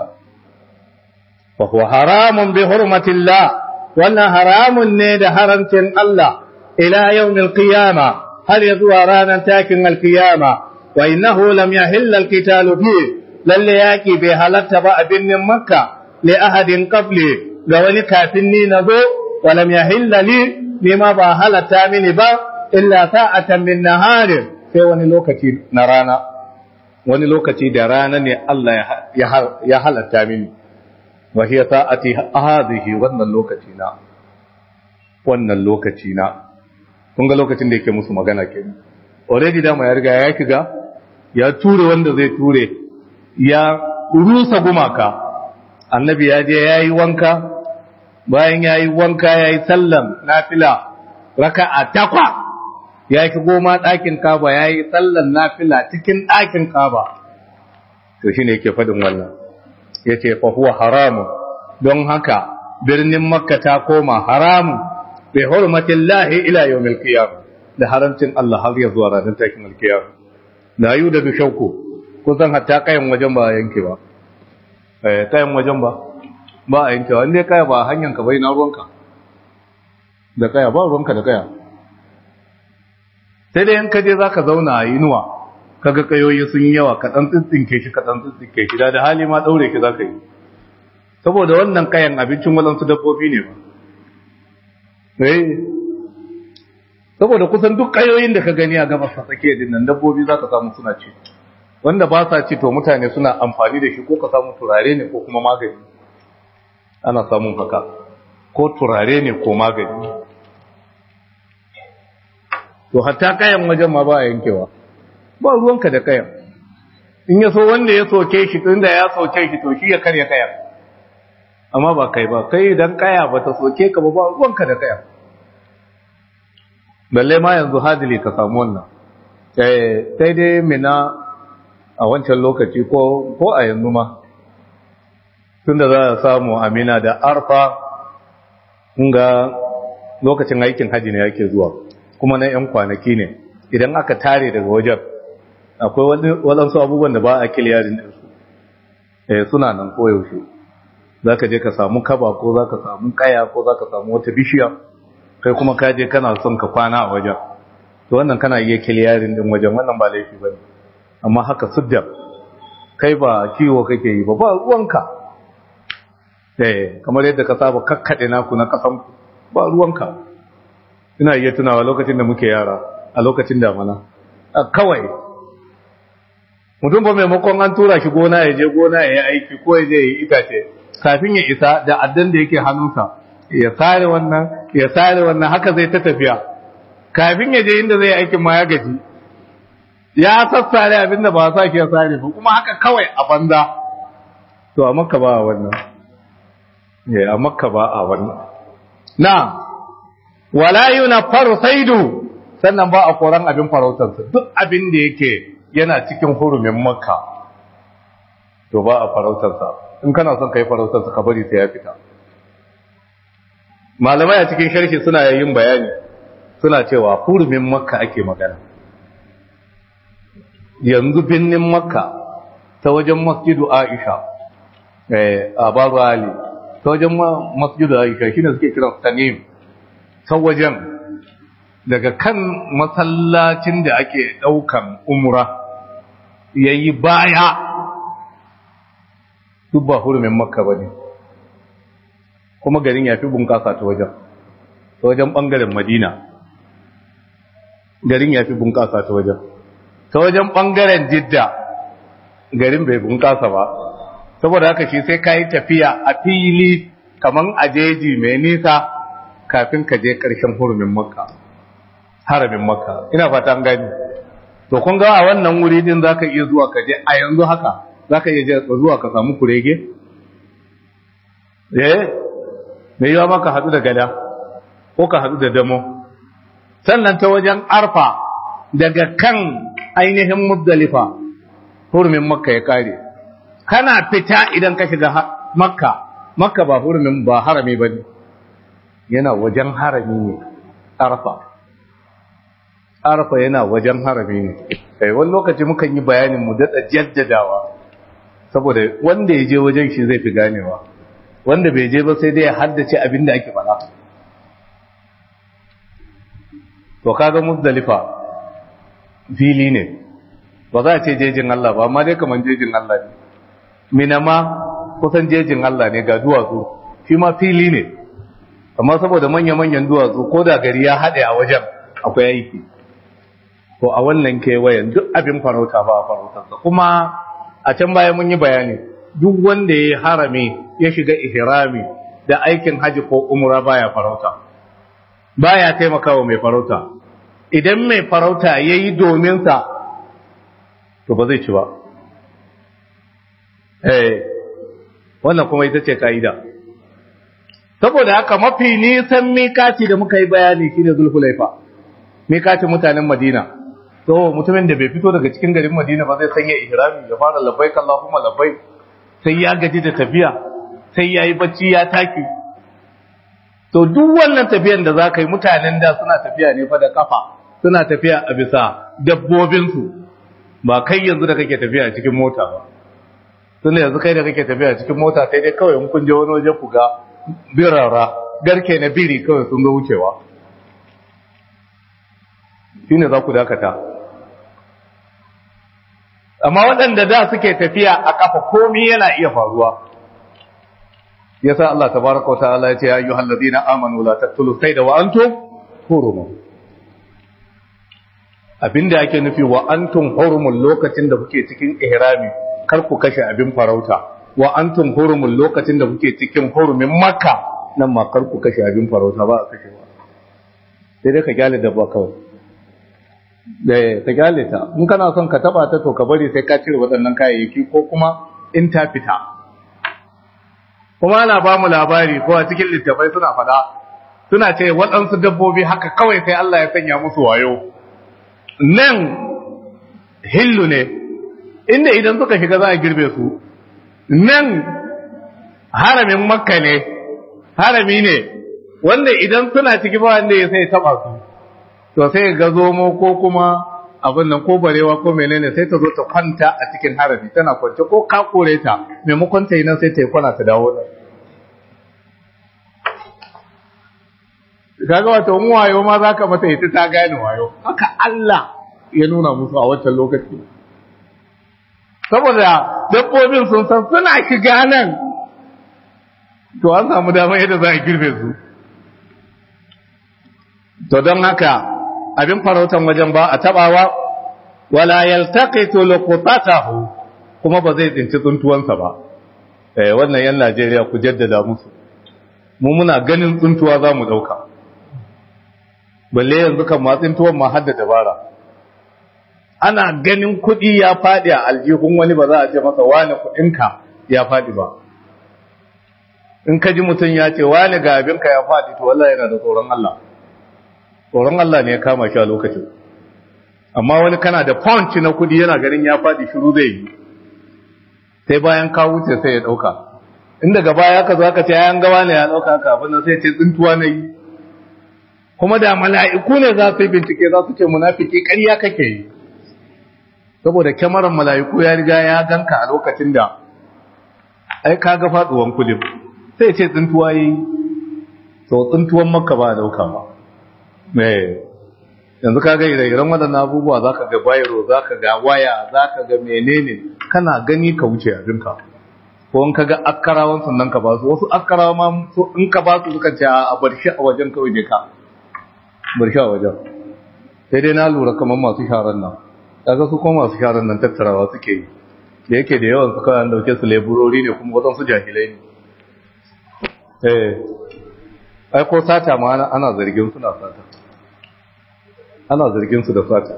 fa huwa haramun bi hurmatillah wannan haramun ne da haramcin Allah ila yawmil qiyama har ya zuwa ranar takin alqiyama wa innahu lam yahill alqitalu fi lalle yaki bai halatta ba a binnin makka li ahadin qabli ga wani kafin ni nazo wa lam yahill li bima ba halatta mini ba illa sa'atan min naharin sai wani lokaci na rana wani lokaci da rana ne Allah ya halatta mini wa hiya sa'ati hadhihi wannan lokaci na wannan lokaci na kun ga lokacin da yake musu magana kenan already da ya riga ya shiga ya ture wanda zai ture ya rusa gumaka annabi ya je yayi wanka bayan yayi wanka yayi sallan nafila raka'a takwa ya ki goma ɗakin kaba ya yi sallan nafila cikin ɗakin kaba to shi ne yake faɗin wannan ya ce fahuwa haramun don haka birnin makka ta koma haramun bai hurmatin lahi ila yau milkiyar da haramcin Allah har ya zuwa ranar takin milkiyar da yi da dushauku kusan hatta kayan wajen ba a yanke ba kayan wajen ba ba a yanke wanda ya kaya ba hanyar ka bai na ruwanka da kaya ba ruwanka da kaya sai dai in ka je za ka zauna a inuwa kaga kayoyi sun yi yawa ka ɗan tsintsinke shi ka ɗan tsintsinke shi da hali ma ɗaure ki za ka yi saboda wannan kayan abincin waɗansu dabbobi ne ba eh saboda kusan duk kayoyin da ka gani a gabas ta tsakiya din nan dabbobi za ka samu suna ci wanda ba sa ci to mutane suna amfani da shi ko ka samu turare ne ko kuma magani ana samun haka ko turare ne ko magani to hatta kayan wajen ma ba a yankewa ba ruwanka da kayan in ya so wanda ya soke shi tunda ya soke shi to shi ya karya kayan amma ba kai ba kai idan kaya ba ta soke ka ba ba ruwanka da kaya balle ma yanzu hadili ka samu wannan sai dai mina a wancan lokaci ko ko a yanzu ma tunda za a samu amina da arfa ga lokacin aikin haji ne yake zuwa kuma na yan kwanaki ne idan aka tare daga wajen akwai waɗansu abubuwan da ba a kiliyarin ɗinsu eh suna nan koyaushe za ka je ka samu kaba ko za ka samu kaya ko za ka samu wata bishiya kai kuma ka je kana son ka kwana a wajen to wannan kana iya kiliyarin ɗin wajen wannan ba laifi ba ne amma haka suddar kai ba kiwo kake yi ba ba ruwanka eh kamar yadda ka saba kakkaɗe naku na kasan ba ruwanka ina iya tunawa lokacin da muke yara a lokacin damana kawai mutum ba maimakon an tura shi gona ya je gona ya yi aiki ko ya je ya yi itace kafin ya isa da addan da yake hannunsa ya sare wannan ya sare wannan haka zai ta tafiya kafin ya je inda zai aikin ma ya gaji ya sassare abin da ba sa ke sare ba kuma haka kawai a banza to a makka ba a wannan ya a makka ba a wannan na wala yunfaru saidu sannan ba a koran abin farautarsa duk abin da yake yana cikin hurumin makka to ba a farautarsa in kana son kai farautarsa ka bari sai ya fita malamai a cikin sharhi suna yin bayani suna cewa hurumin makka ake magana yanzu binnin makka ta wajen masjidu aisha eh abaru ali ta wajen masjidu aisha shine suke kiran tanim ta wajen daga kan masallacin da ake daukan umra yayi baya duk ba hurumin makka bane kuma garin yafi bunkasa ta wajen ta wajen bangaren madina garin yafi bunkasa ta wajen ta wajen bangaren jidda garin bai bunkasa ba saboda haka shi sai kai tafiya a fili kaman ajeji mai nisa kafin ka je karshen hurumin makka haramin makka ina fata an gani to kun ga a wannan wuri din zaka iya zuwa ka je a yanzu haka zaka iya zuwa ka samu kurege eh me yawa maka hadu da gada ko ka hadu da damo sannan ta wajen arfa daga kan ainihin muzdalifa hurumin makka ya kare kana fita idan ka shiga makka makka ba hurumin ba harami bane yana wajen harami ne arfa arfa yana wajen harami ne kai wani lokaci mukan yi bayanin mu daɗa jaddadawa saboda wanda ya je wajen shi zai fi ganewa wanda bai je ba sai dai ya haddace abin da ake faɗa to kaga muzdalifa fili ne ba za a ce jejin Allah ba amma dai kaman jejin Allah ne minama kusan jejin Allah ne ga duwatsu shi ma fili ne amma saboda manya-manyan duwatsu ko da gari ya haɗe a wajen akwai aiki to a wannan kewayen duk abin farauta ba a farautarsa kuma a can baya mun yi bayani duk wanda ya harami ya shiga ihrami da aikin haji ko umra baya farauta baya taimakawa mai farauta idan mai farauta yayi domin sa to ba zai ci ba eh wannan kuma ita ce kaida saboda haka mafi nisan mikati da muka yi bayani shine Zulhulaifa mikatin mutanen Madina to mutumin da bai fito daga cikin garin Madina ba zai sanya ihrami ya fara labbaik Allahumma labbaik sai ya gaji da tafiya sai yayi bacci ya taki to duk wannan tafiyan da zaka yi mutanen da suna tafiya ne fa da kafa suna tafiya a bisa dabbobin su ba kai yanzu da kake tafiya a cikin mota ba tunda yanzu kai da kake tafiya a cikin mota sai dai kawai in kun je wani waje ku ga birara garke na biri kawai sun ga wucewa shine za ku dakata amma waɗanda da suke tafiya a kafa komai yana iya faruwa yasa Allah tabaraka wa ta'ala ya ce ya ayyuhal ladina amanu la taqtulu sayda wa antum hurum abinda ake nufi wa antum hurumul lokacin da kuke cikin ihrami kar ku kashe abin farauta wa antum hurumul lokacin da kuke cikin hurumin makka nan ma kar ku kashe abin farauta ba a kashe ba sai dai ka gyale dabba kawai da ta gyale ta in kana son ka taba ta to ka bari sai ka cire waɗannan kayayyaki ko kuma in ta fita kuma ana ba mu labari ko a cikin littafai suna fada suna ce waɗansu dabbobi haka kawai sai Allah ya sanya musu wayo nan hillu ne inda idan suka shiga za a girbe su nan haramin makka ne harami ne wanda idan suna ciki ba wanda ya sai taba su to sai ga zomo ko kuma abin nan ko barewa ko menene sai ta zo ta kwanta a cikin harami tana kwance ko ka kore ta maimakon ta yi nan sai ta yi kwana ta dawo nan kaga wato mu wayo ma zaka mata ita ta gane wayo haka Allah ya nuna musu a wancan lokaci saboda dabbobin sun san suna shiga nan to an samu dama yadda za a girbe su to don haka abin farautan wajen ba a tabawa wala yaltaqitu luqtatahu kuma ba zai tsinci tsuntuwansa ba eh wannan yan Najeriya ku jaddada musu mu muna ganin tsuntuwa za mu dauka balle yanzu kan ma tsuntuwan ma hadda dabara ana ganin kuɗi ya faɗi a aljihun wani ba za a ce masa wani kuɗinka ya faɗi ba in ka ji mutum ya ce wani ga abinka ya faɗi to wallahi yana da tsoron Allah tsoron Allah ne ya kama shi a lokacin amma wani kana da punch na kuɗi yana ganin ya faɗi shiru zai yi sai bayan ka wuce sai ya ɗauka in daga baya ka zo aka ce ayan gawa ne ya ɗauka ka abin nan sai ce tsintuwa na yi kuma da mala'iku ne za su yi bincike za su ce munafiki ƙarya kake yi saboda kyamarar mala'iku ya riga ya ganka a lokacin da ai ka ga faduwan kulib sai ce tsintuwa yi to tsintuwan makka ba dauka ba eh yanzu ka ga ire-iren waɗannan abubuwa zaka ga bayro zaka ga waya zaka ga menene kana gani ka wuce abinka ko in ka ga akkarawan sannan ka ba su wasu akkarawa ma in ka ba su suka ce a bar shi a wajen kawai je ka bar shi a wajen sai dai na lura kamar masu sharan nan kaga su kuma masu sharan nan tattarawa suke yi da yake da yawan su kawai an dauke su leburori ne kuma wadansu jahilai ne eh ai ko sata ma ana zargin suna sata ana zargin su da sata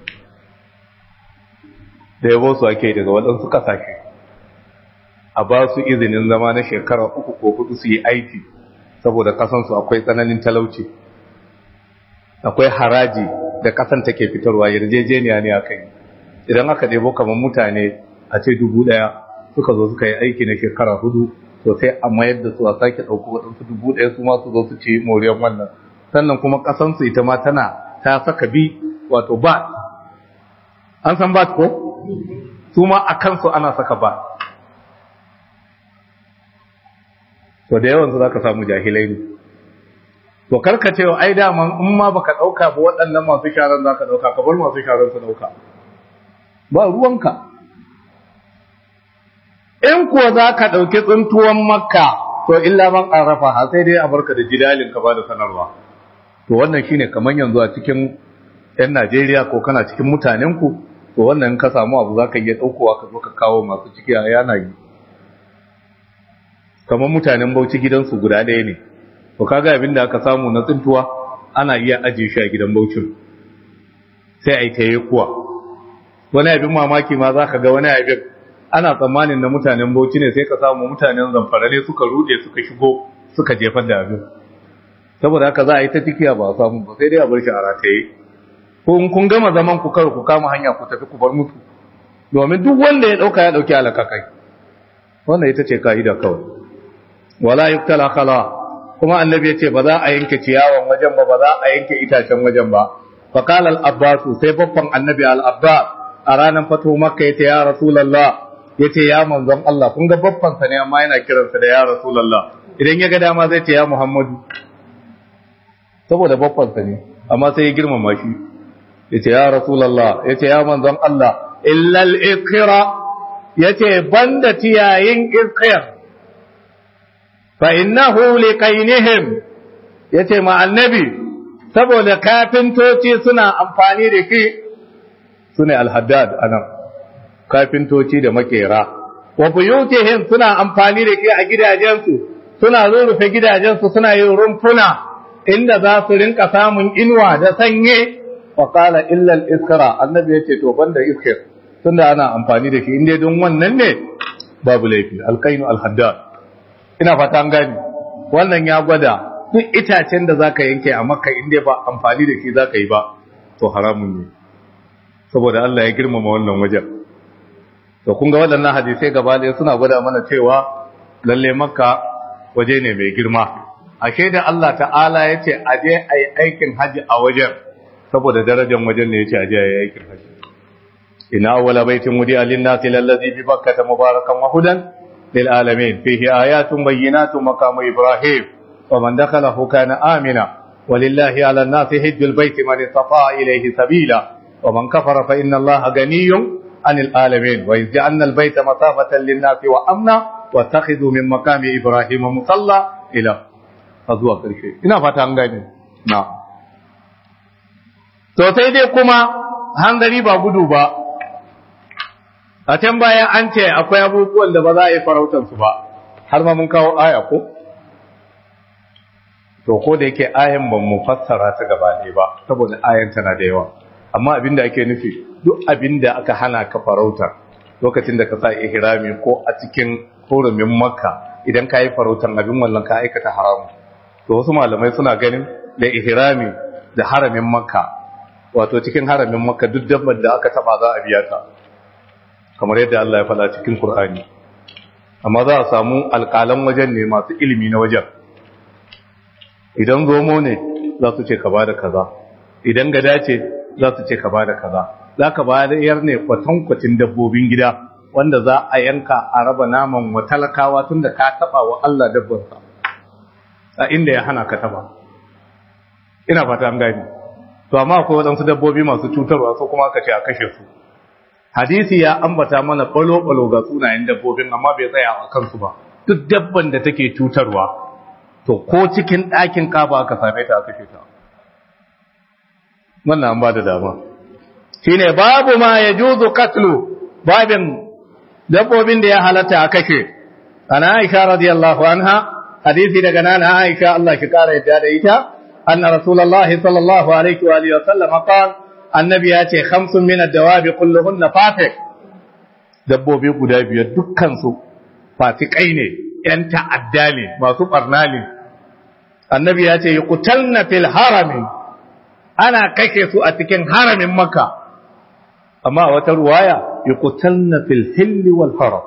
da yabo su ake daga wadansu kasashe a ba su izinin zama na shekara uku ko hudu su yi aiki saboda kasansu akwai tsananin talauci akwai haraji da kasan take fitarwa yarjejeniya ne aka yi idan aka ɗebo kamar mutane a ce dubu ɗaya suka zo suka yi aiki na shekara hudu to sai a mayar da su a sake ɗauko waɗansu dubu ɗaya su ma su zo su ci moriyar wannan sannan kuma ƙasansu ita ma tana ta saka bi wato bat an san bat ko su ma a kansu ana saka bat to da yawansu za ka samu jahilai ne to karka ce ai daman in ma baka dauka ba waɗannan masu sharan zaka dauka ka bar masu sharan su dauka ba ruwanka in kuwa zaka dauki tsuntuwan makka to illa man arafa ha sai dai a barka da jidalin ka ba da sanarwa to wannan shine kaman yanzu a cikin yan Najeriya ko kana cikin mutanen ku to wannan ka samu abu zaka iya daukowa ka zo ka kawo masu ciki a yana yi kaman mutanen Bauchi gidansu guda ɗaya ne to kaga abin da aka samu na tsintuwa ana iya ajiye shi a gidan Bauchin sai ai tayi kuwa wani abin mamaki ma zaka ga wani abin ana tsammanin na mutanen Bauchi ne sai ka samu mutanen Zamfara ne suka rude suka shigo suka jefar da abin saboda haka za a yi ta tikiya ba samu ba sai dai a bar shi a rataye ko in kun gama zaman ku kar ku kama hanya ku tafi ku bar mutu domin duk wanda ya dauka ya dauki alaka kai wannan ita ce kaida kawai wala yuktala khala kuma annabi ya ce ba za a yanke ciyawan wajen ba ba za a yanke itacen wajen ba fa qala al-abbas sai babban annabi al-abbas a ranar fatu makka yace ya rasulullah yace ya manzon Allah kun ga babban sa ne amma yana kiransa da ya rasulullah idan ya ga dama zai ce ya muhammadu saboda babban sa ne amma sai ya girmama shi yace ya rasulullah yace ya manzon Allah illa al-iqra yace banda tiyayin iqra fa innahu liqainihim yace ma annabi saboda kafintoci suna amfani da shi sune al-haddad anan kafintoci da makera wa buyutihim suna amfani da shi a gidajensu suna rurrufe gidajensu suna yin rumfuna inda za su rinka samun inuwa da sanye wa qala illa al-iskra annabi yace to banda iskar tunda ana amfani da shi inde don wannan ne babu laifi al-qainu al-haddad ina fata an gani wannan ya gwada duk itacen da zaka yanke a makka inda ba amfani da shi zaka yi ba to haramun ne saboda Allah ya girmama wannan wajen to kun ga waɗannan hadisai gaba ɗaya suna gwada mana cewa lalle makka waje ne mai girma ashe da Allah ta'ala ya ce a je a yi aikin haji a wajen saboda darajar wajen ne ya ce a je a yi aikin haji ina awwala baitin wudi alinnasi lallazi bi bakkata mubarakan wa hudan lil alamin fihi ayatun bayyinatun maqamu ibrahim wa man dakhalahu kana amina walillahi ala an-nasi hajjul baiti man istata'a ilayhi sabila wa man kafara fa inna allaha ganiyyun anil alamin wa yaj'alna al-baita masafatan lin-nasi wa amna wa takhidhu min maqami ibrahim musalla ila a zuwa ƙarshe ina fata an gane na to sai dai kuma hangari ba gudu ba a can bayan an ce akwai abubuwan da ba za a yi farautar su ba har ma mun kawo aya ko to ko da yake ayan ban mu fassara ta gaba ɗaya ba saboda ayan tana da yawa amma abinda ake nufi duk abinda aka hana ka farautar lokacin da ka sa ihrami ko a cikin hurumin makka idan ka yi farautar abin wallan ka aikata haramu to wasu malamai suna ganin da ihrami da haramin makka wato cikin haramin makka duk dabbar da aka taba za a biya ta kamar yadda Allah ya faɗa cikin Qur'ani amma za a samu alƙalan wajen ne masu ilimi na wajen idan zomo ne za su ce ka bada kaza idan gada ce za su ce ka bada kaza za ka bayar ne kwatankwacin dabbobin gida wanda za a yanka a raba naman wa talakawa tun da ka taba wa Allah dabbarsa a inda ya hana ka taba ina fata an gani to amma akwai waɗansu dabbobi masu cutarwa so kuma aka ce a kashe su hadisi ya ambata mana balo-balo ga sunayen dabbobin amma bai tsaya a kansu ba duk dabban da take cutarwa to ko cikin ɗakin kaba aka same ta a kashe ta wannan an ba da dama shine babu ma ya juzu katlu babin dabbobin da ya halatta a kashe ana aisha radiyallahu anha hadisi daga nana aisha Allah ki kara yadda da ita anna rasulullahi sallallahu alaihi wa alihi wa sallam qala annabi ya ce khamsun min ad-dawabi kulluhunna fasiq dabbobi guda biyar dukkan su fasikai ne yan ta'adda ne masu barna ne annabi ya ce yuqtalna fil harami ana kashe su a cikin haramin makka amma wata ruwaya yuqtalna fil hill wal haram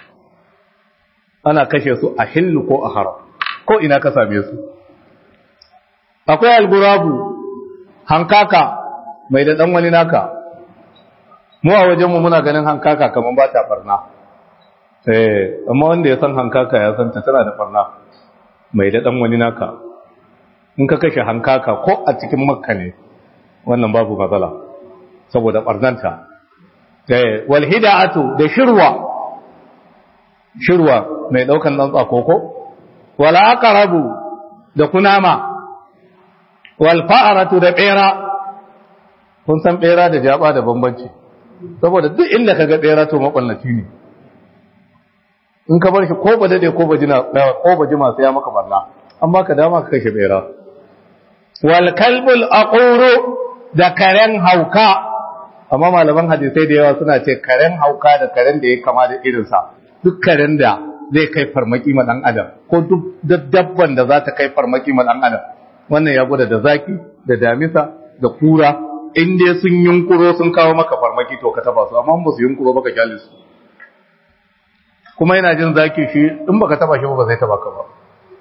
ana kashe su a hill ko a haram ko ina ka same su akwai algurabu hankaka mai da dan wani naka mu a wajenmu muna ganin hankaka kaman ba ta barna eh amma wanda ya san hankaka ya san ta tana da barna mai da dan wani naka in ka kashe hankaka ko a cikin makka ne wannan babu matsala saboda barnanta eh wal hida'atu da shirwa shirwa mai daukan dan tsakoko wal aqrabu da kunama wal fa'aratu da bera kun san bera da jaba da bambanci saboda duk inda kaga bera to makwallaci ne in ka bar shi ko ba dade ko ba jina ko ba jima sai ya maka barna amma ka dama ka kashe bera wal kalbul aquru da karen hauka amma malaman hadisai da yawa suna ce karen hauka da karen da ya kama da irinsa duk karen da zai kai farmaki ma dan adam ko duk dabban da za ta kai farmaki ma dan adam wannan ya gwada da zaki da damisa da kura in dai sun yunkuro sun kawo maka farmaki to ka taba su amma ba su yunkuro baka kyale su kuma yana jin zaki shi in baka taba shi ba zai taba ka ba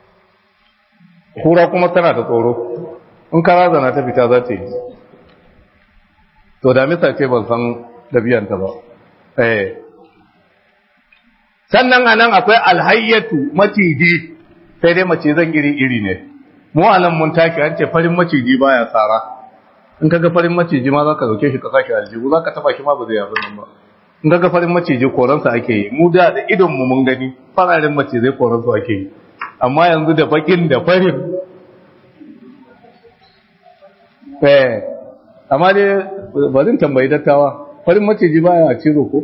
kura kuma tana da tsoro in ka razana ta fita za ta yi to damisa ce ban san dabiyanta ba eh sannan anan akwai alhayyatu maciji sai dai macizan iri iri ne mu anan mun tashi an ce farin maciji baya tsara in kaga farin maciji ma zaka dauke shi ka kashi aljihu zaka taba shi ma ba zai yafi nan ba in kaga farin maciji koransa ake yi mu da da idon mu mun gani fararen macizai koransu ake yi amma yanzu da bakin da farin eh amma dai bazin tambayi dattawa farin maciji baya cizo ko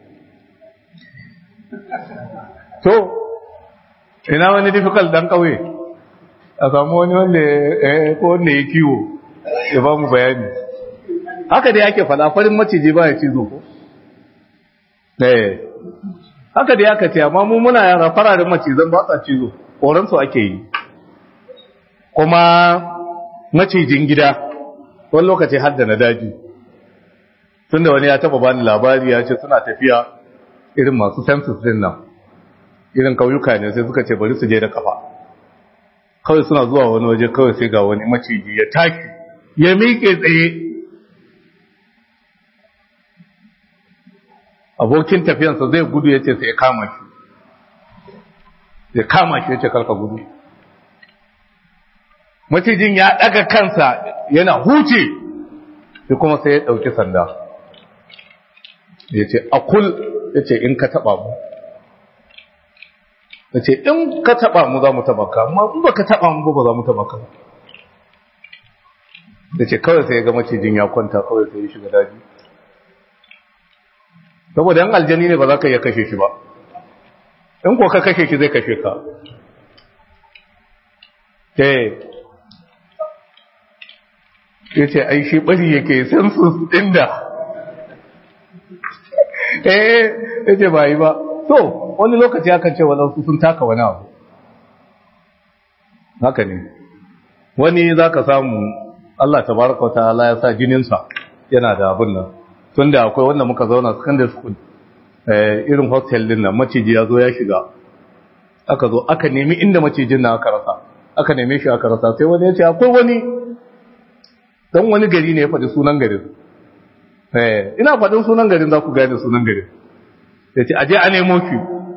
to ina wani difficult dan kauye a samu wani wanda eh ko wanda ya kiwo ya ba mu bayani haka dai ake fada farin maciji baya cizo ko eh haka da aka ce amma mu muna yara fararen macizan ba sa cizo koran su ake yi kuma macijin gida wani lokaci har da na daji tunda wani ya taba bani labari ya ce suna tafiya irin masu census din nan irin kauyuka ne sai suka ce bari su je da kafa kawai suna zuwa wani waje kawai sai ga wani maciji ya taki ya miƙe tsaye abokin tafiyansa zai gudu ya ce sai ya kama shi ya kama shi ya ce karka gudu macijin ya ɗaga kansa yana huce sai kuma sai ya ɗauki sanda ya ce akul ya ce in ka taɓa mu ya ce in ka taɓa mu za mu taɓa ka amma in ba ka taɓa mu ba za mu taɓa ka ya ce kawai sai ya ga macijin ya kwanta kawai sai ya shiga daji saboda yan aljani ne ba za ka iya kashe shi ba in ko ka kashe shi zai kashe ka eh ya ce ai shi bari yake census ɗin da eh ya ce ba yi ba to wani lokaci akan ce wadansu sun taka wani abu haka ne wani za ka samu Allah tabaraka wa ta'ala ya sa jininsa yana da abin nan tun da akwai wanda muka zauna secondary school irin hostel din nan maciji ya zo ya shiga aka zo aka nemi inda macijin na aka rasa aka neme shi aka rasa sai wani ya ce akwai wani dan wani gari ne ya faɗi sunan garin eh ina faɗin sunan garin za ku gane sunan garin ya ce aje a nemo shi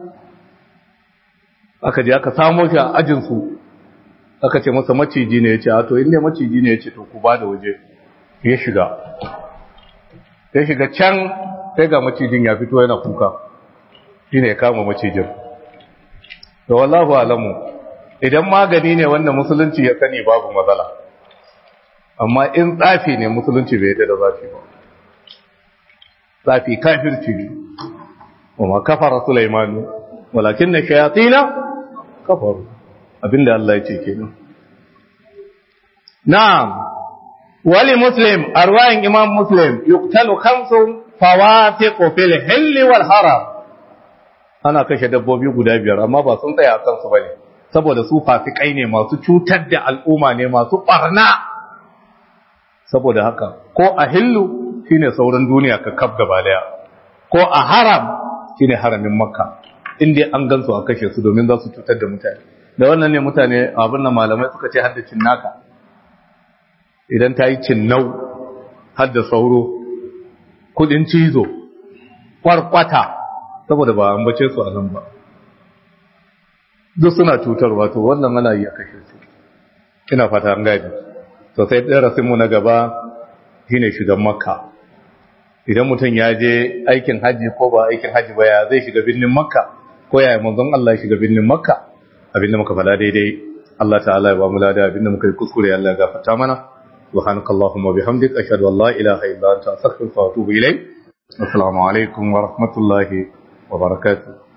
aka je aka samo shi a ajinsu aka ce masa maciji ne ya ce a to inda maciji ne ya ce to ku ba da waje ya shiga ya shiga can sai ga macijin ya fito yana kuka shi ne ya kama macijin da wallahu alamu idan magani ne wanda musulunci ya sani babu matsala amma in tsafi ne musulunci bai yadda da zafi ba tsafi kafirci ne wa kafara sulaimanu walakin na shayatina kafaru abinda Allah ya ce kenan na'am wali muslim arwayin imam muslim yuqtalu khamsun fawatiqu fil hilli wal haram ana kashe dabbobi guda biyar amma ba sun tsaya kan su bane saboda su fasikai ne masu cutar da al'umma ne masu barna saboda haka ko a hillu shine sauran duniya ka kaf gaba daya ko a haram shine haramin makka inda an gansu a kashe su domin za su cutar da mutane da wannan ne mutane abin da malamai suka ce hadda cinnaka idan ta yi cinnau hadda sauro kudin cizo kwarkwata saboda ba an bace su a nan ba duk suna cutarwa to wannan ana iya kashe su ina fata an gani to sai darasin mu na gaba shine shigan makka idan mutum ya je aikin haji ko ba aikin haji ba ya zai shiga birnin makka ko ya manzon Allah ya shiga birnin makka abinda muka fada daidai Allah ta'ala ya ba mu lada abinda muka yi kuskure Allah ya gafarta mana subhanakallahumma bihamdik ashhadu an la ilaha illa anta astaghfiruka wa atubu ilayk assalamu alaikum wa rahmatullahi wa barakatuh